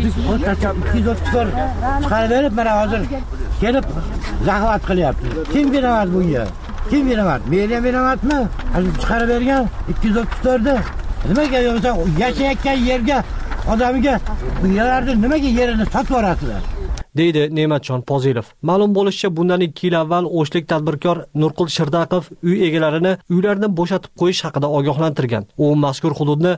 Speaker 17: 234 chiqarib berib, mana hozir kelib zakovat qilyapti. Kim beramat bunga? Kim beramat? Meriya beramatmi? Chiqarib bergan 234 ni. Nimaga yashayotgan yerga odamiga bu yerlarni nimaga yerini sotib yuborasizlar?
Speaker 14: deydi Ne'matjon Pozilov. Ma'lum bo'lishicha, bundan 2 yil avval O'shlik tadbirkor Nurqul Shirdaqov uy egalarini uylarini bo'shatib qo'yish haqida ogohlantirgan. U mazkur hududni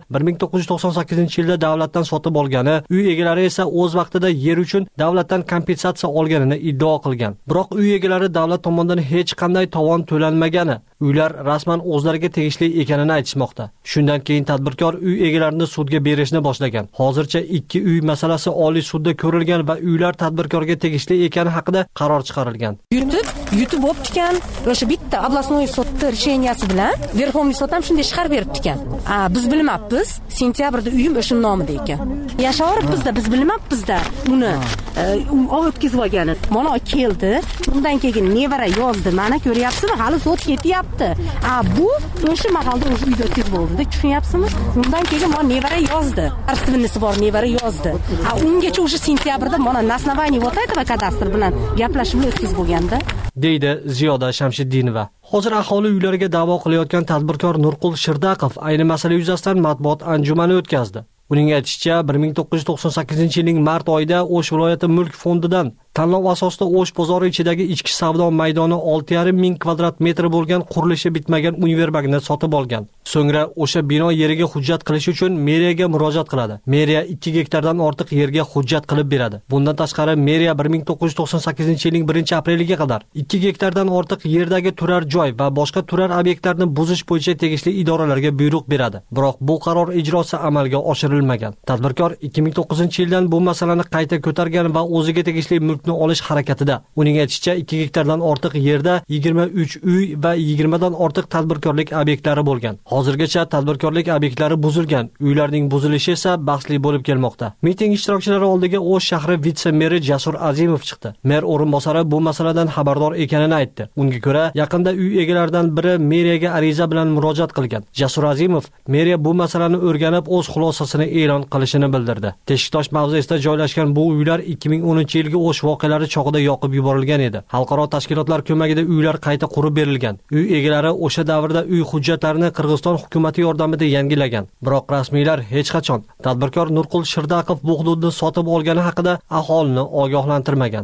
Speaker 14: 1998-yilda davlatdan sotib olgani, uy egalari esa o'z vaqtida yer uchun davlatdan kompensatsiya olganini iddao qilgan. Biroq uy egalari davlat tomonidan hech qanday tovon to'lanmagani, uylar rasman o'zlariga tegishli ekanini aytishmoqda. Shundan keyin tadbirkor uy egalarini sudga berishni boshlagan. Hozircha 2 uy masalasi Oliy sudda ko'rilgan va uylar tadbirkorga tegishli ekani haqida qaror chiqarilgan.
Speaker 18: Yutib o'ptikan, o'sha bitta областной sudda решенияsi bilan Verxovniy sud ham shunday chiqarib beribdi-kan. Biz bilmabmiz, sentyabrda uyim o'sha nomida ekan. Yashavorib biz bilmabmiz-da uni o'tkazib olganini. Mana keldi, undan keyin nevara yozdi. Mana ko'ryapsizmi, hali sud ketyapti. Bu o'sha mahalda o'sha uyda o'tkazib bo'ldi-da, tushunyapsizmi? Undan keyin mana nevara yozdi. Arstvinisi bor nevara yozdi. Ungacha o'sha sentyabrda mana nasnavani вот этого kadastr bilan gaplashib o'tkazib bo'lganda,
Speaker 14: deydi Ziyoda Shamshiddinova. Hozir aholi uylariga da'vo qilayotgan tadbirkor Nurqul Shirdaqov ayni masala yuzasidan matbuot anjumani o'tkazdi. Uning aytishicha, 1998-yilning mart oyida O'sh viloyati mulk fondidan tanlov asosida O'sh bozori ichidagi ichki savdo maydoni 6,5 ming kvadrat metr bo'lgan qurilishi bitmagan univerbagni sotib olgan. So'ngra o'sha bino yeriga hujjat qilish uchun meriyaga murojaat qiladi. Meriya 2 gektardan ortiq yerga hujjat qilib beradi. Bundan tashqari meriya 1998-yilning 1-apreliga qadar 2 gektardan ortiq yerdagi turar joy va boshqa turar obyektlarni buzish bo'yicha tegishli idoralarga buyruq beradi. Biroq bu qaror ijrosi amalga oshirilmagan. Tadbirkor 2009-yildan bu masalani qayta ko'targan va o'ziga tegishli mulkni olish harakatida. Uning aytishicha, 2 gektardan ortiq yerda 23 uy va 20 dan ortiq tadbirkorlik obyektlari bo'lgan. Hozirgacha tadbirkorlik obyektlari buzilgan, uylarning buzilishi esa bahsli bo'lib kelmoqda. Miting ishtirokchilari oldiga O'sh shahri vitse-meri Jasur Azimov chiqdi. Mer o'rinbosari bu masaladan xabardor ekanini aytdi. Unga ko'ra, yaqinda uy egalaridan biri meriyaga ariza bilan murojaat qilgan. Jasur Azimov meriya bu masalani o'rganib, o'z xulosasini e'lon qilishini bildirdi. Teshiktosh mavzesida joylashgan bu uylar 2010-yilgi O'sh voqealari chog'ida yoqib yuborilgan edi. Xalqaro tashkilotlar ko'magida uylar qayta qurib berilgan. Uy egalari o'sha davrda uy hujjatlarini Qirg'iziston hukumatı yordamida yangilagan. Biroq rasmiylar hech qachon tadbirkor Nurqul Shirdaqov bu hududni sotib olgani haqida aholini ogohlantirmagan.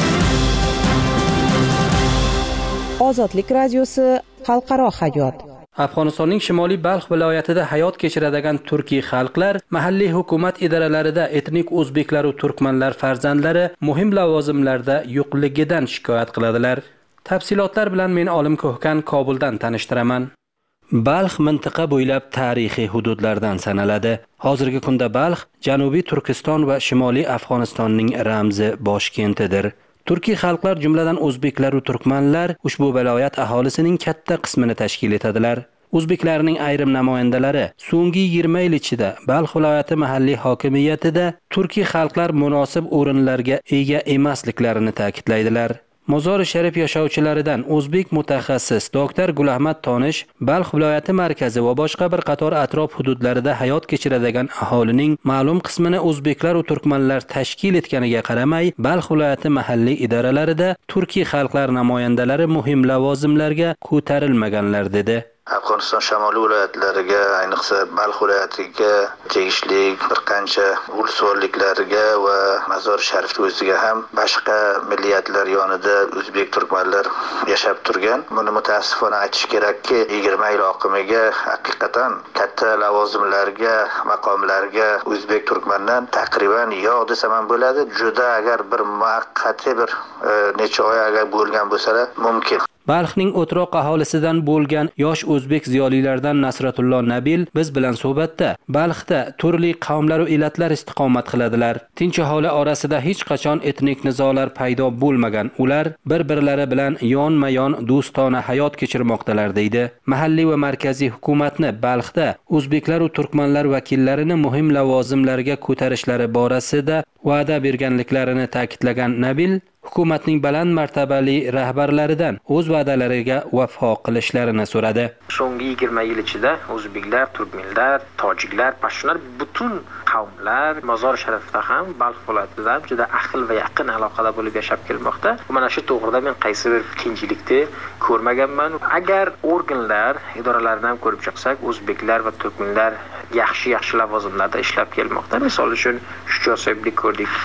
Speaker 12: Ozodlik radiosi xalqaro hayot.
Speaker 7: Afg'onistonning Shimoliy Balx viloyatida hayot kechiradigan turkiy xalqlar mahalliy hukumat idoralarida etnik o'zbeklar va turkmanlar farzandlari muhim lavozimlarda yo'qligidan shikoyat qiladilar. Tafsilotlar bilan men Olim Ko'hkan Kobuldan tanishtiraman. Balx mintaqa bo'ylab tarixiy hududlardan sanaladi. Hozirgi kunda Balx Janubiy Turkiston va Shimoliy Afg'onistonning ramzi boshkentidir. Turkiy xalqlar jumladan o'zbeklar va turkmanlar ushbu viloyat aholisining katta qismini tashkil etadilar. O'zbeklarning ayrim namoyandalari so'nggi 20 yil ichida Balx viloyati mahalliy hokimiyatida turkiy xalqlar munosib o'rinlarga ega emasliklarini ta'kidlaydilar. Mozori Sharif yashovchilaridan o'zbek mutaxassis Dr. Gulahmad Tonish Balx viloyati markazi va boshqa bir qator atrof hududlarida hayot kechiradigan aholining ma'lum qismini o'zbeklar va turkmanlar tashkil etganiga qaramay, Balx viloyati mahalliy idoralarida turkiy xalqlar namoyandalari muhim lavozimlarga ko'tarilmaganlar dedi.
Speaker 19: Afg'oniston shimoliy viloyatlariga, ayniqsa Balx viloyatiga tegishli bir qancha ulusvorliklarga va Mazor Sharif o'ziga ham boshqa milliyatlar yonida o'zbek turkmanlar yashab turgan. Buni mutaassifona aytish kerakki, 20 yil oqimiga haqiqatan katta lavozimlarga, maqomlarga o'zbek turkmandan taqriban yo'q desam ham bo'ladi. Juda agar bir muvaqqati bir necha oy agar bo'lgan bo'lsa mumkin.
Speaker 7: Balxning o'troq aholisidan bo'lgan yosh o'zbek ziyolilaridan Nasratullo Nabil biz bilan suhbatda Balxda turli qavmlar va elatlar istiqomat qiladilar. Tinch aholi orasida hech qachon etnik nizolar paydo bo'lmagan. Ular bir-birlari bilan yonma-yon do'stona hayot kechirmoqdalar deydi. Mahalliy va markaziy hukumatni Balxda o'zbeklar va turkmanlar vakillarini muhim lavozimlarga ko'tarishlari borasida va'da berganliklarini ta'kidlagan Nabil hukumatning baland martabali rahbarlaridan o'z va'dalariga vafo qilishlarini so'radi.
Speaker 20: So'nggi 20 yil ichida o'zbeklar, turkmenlar, tojiklar, pashtunlar butun qavmlar Mozor Sharifda ham Balx viloyatida ham juda ahil va yaqin aloqada bo'lib yashab kelmoqda. Mana shu to'g'rida men qaysi bir qiyinchilikni ko'rmaganman. Agar organlar, idoralarni ham ko'rib chiqsak, o'zbeklar va turkmenlar yaxshi lavozimlarda ishlab kelmoqda. Misol uchun Shuchosiblik ko'rdikki,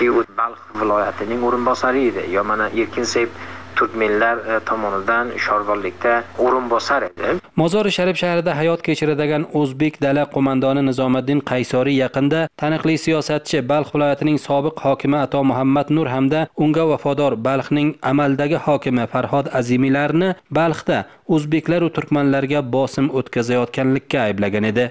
Speaker 20: Balx viloyatining o'rinbosari edi. Yo mana Erkinsep turkmenlar tomonidan Shorvonlikda o'rinbosar edi.
Speaker 21: Mozori Sharif shahrida hayot kechiradigan o'zbek dala qo'mondoni Nizomiddin Qaysoriy yaqinda taniqli siyosatchi Balx viloyatining sobiq hokimi Ato Muhammad Nur hamda unga vafodor Balxning amaldagi hokimi Farhod Azimiylarni Balxda o'zbeklar va turkmanlarga bosim o'tkazayotganlikka ayblagan edi.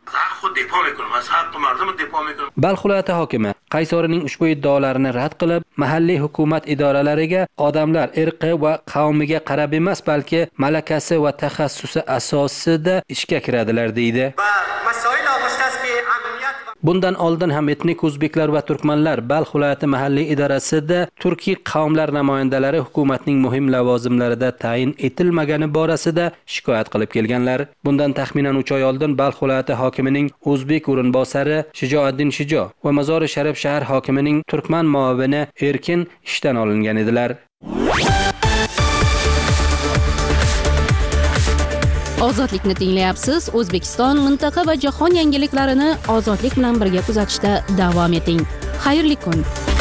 Speaker 21: Balx viloyati hokimi Qaysoriyning ushbu iddaolarini rad qilib, mahalliy hukumat idoralariga odamlar irqi va qavmiga qarab emas, balki malakasi va taxassusi asosida ishga kiradilar deydi. Bundan oldin ham etnik o'zbeklar va turkmanlar Balx viloyati mahalliy idorasida turkiy qavmlar namoyandalari hukumatning muhim lavozimlarida tayin etilmagani borasida shikoyat qilib kelganlar. Bundan taxminan 3 oy oldin Balx viloyati hokimining o'zbek o'rinbosari Shijoaddin Shijo va Mozori Sharif shahar hokimining turkman muavini Erkin ishdan olingan edilar.
Speaker 1: Ozodlikni tinglayapsiz. O'zbekiston, mintaqa va jahon yangiliklarini ozodlik bilan birga kuzatishda davom eting. Xayrli kun.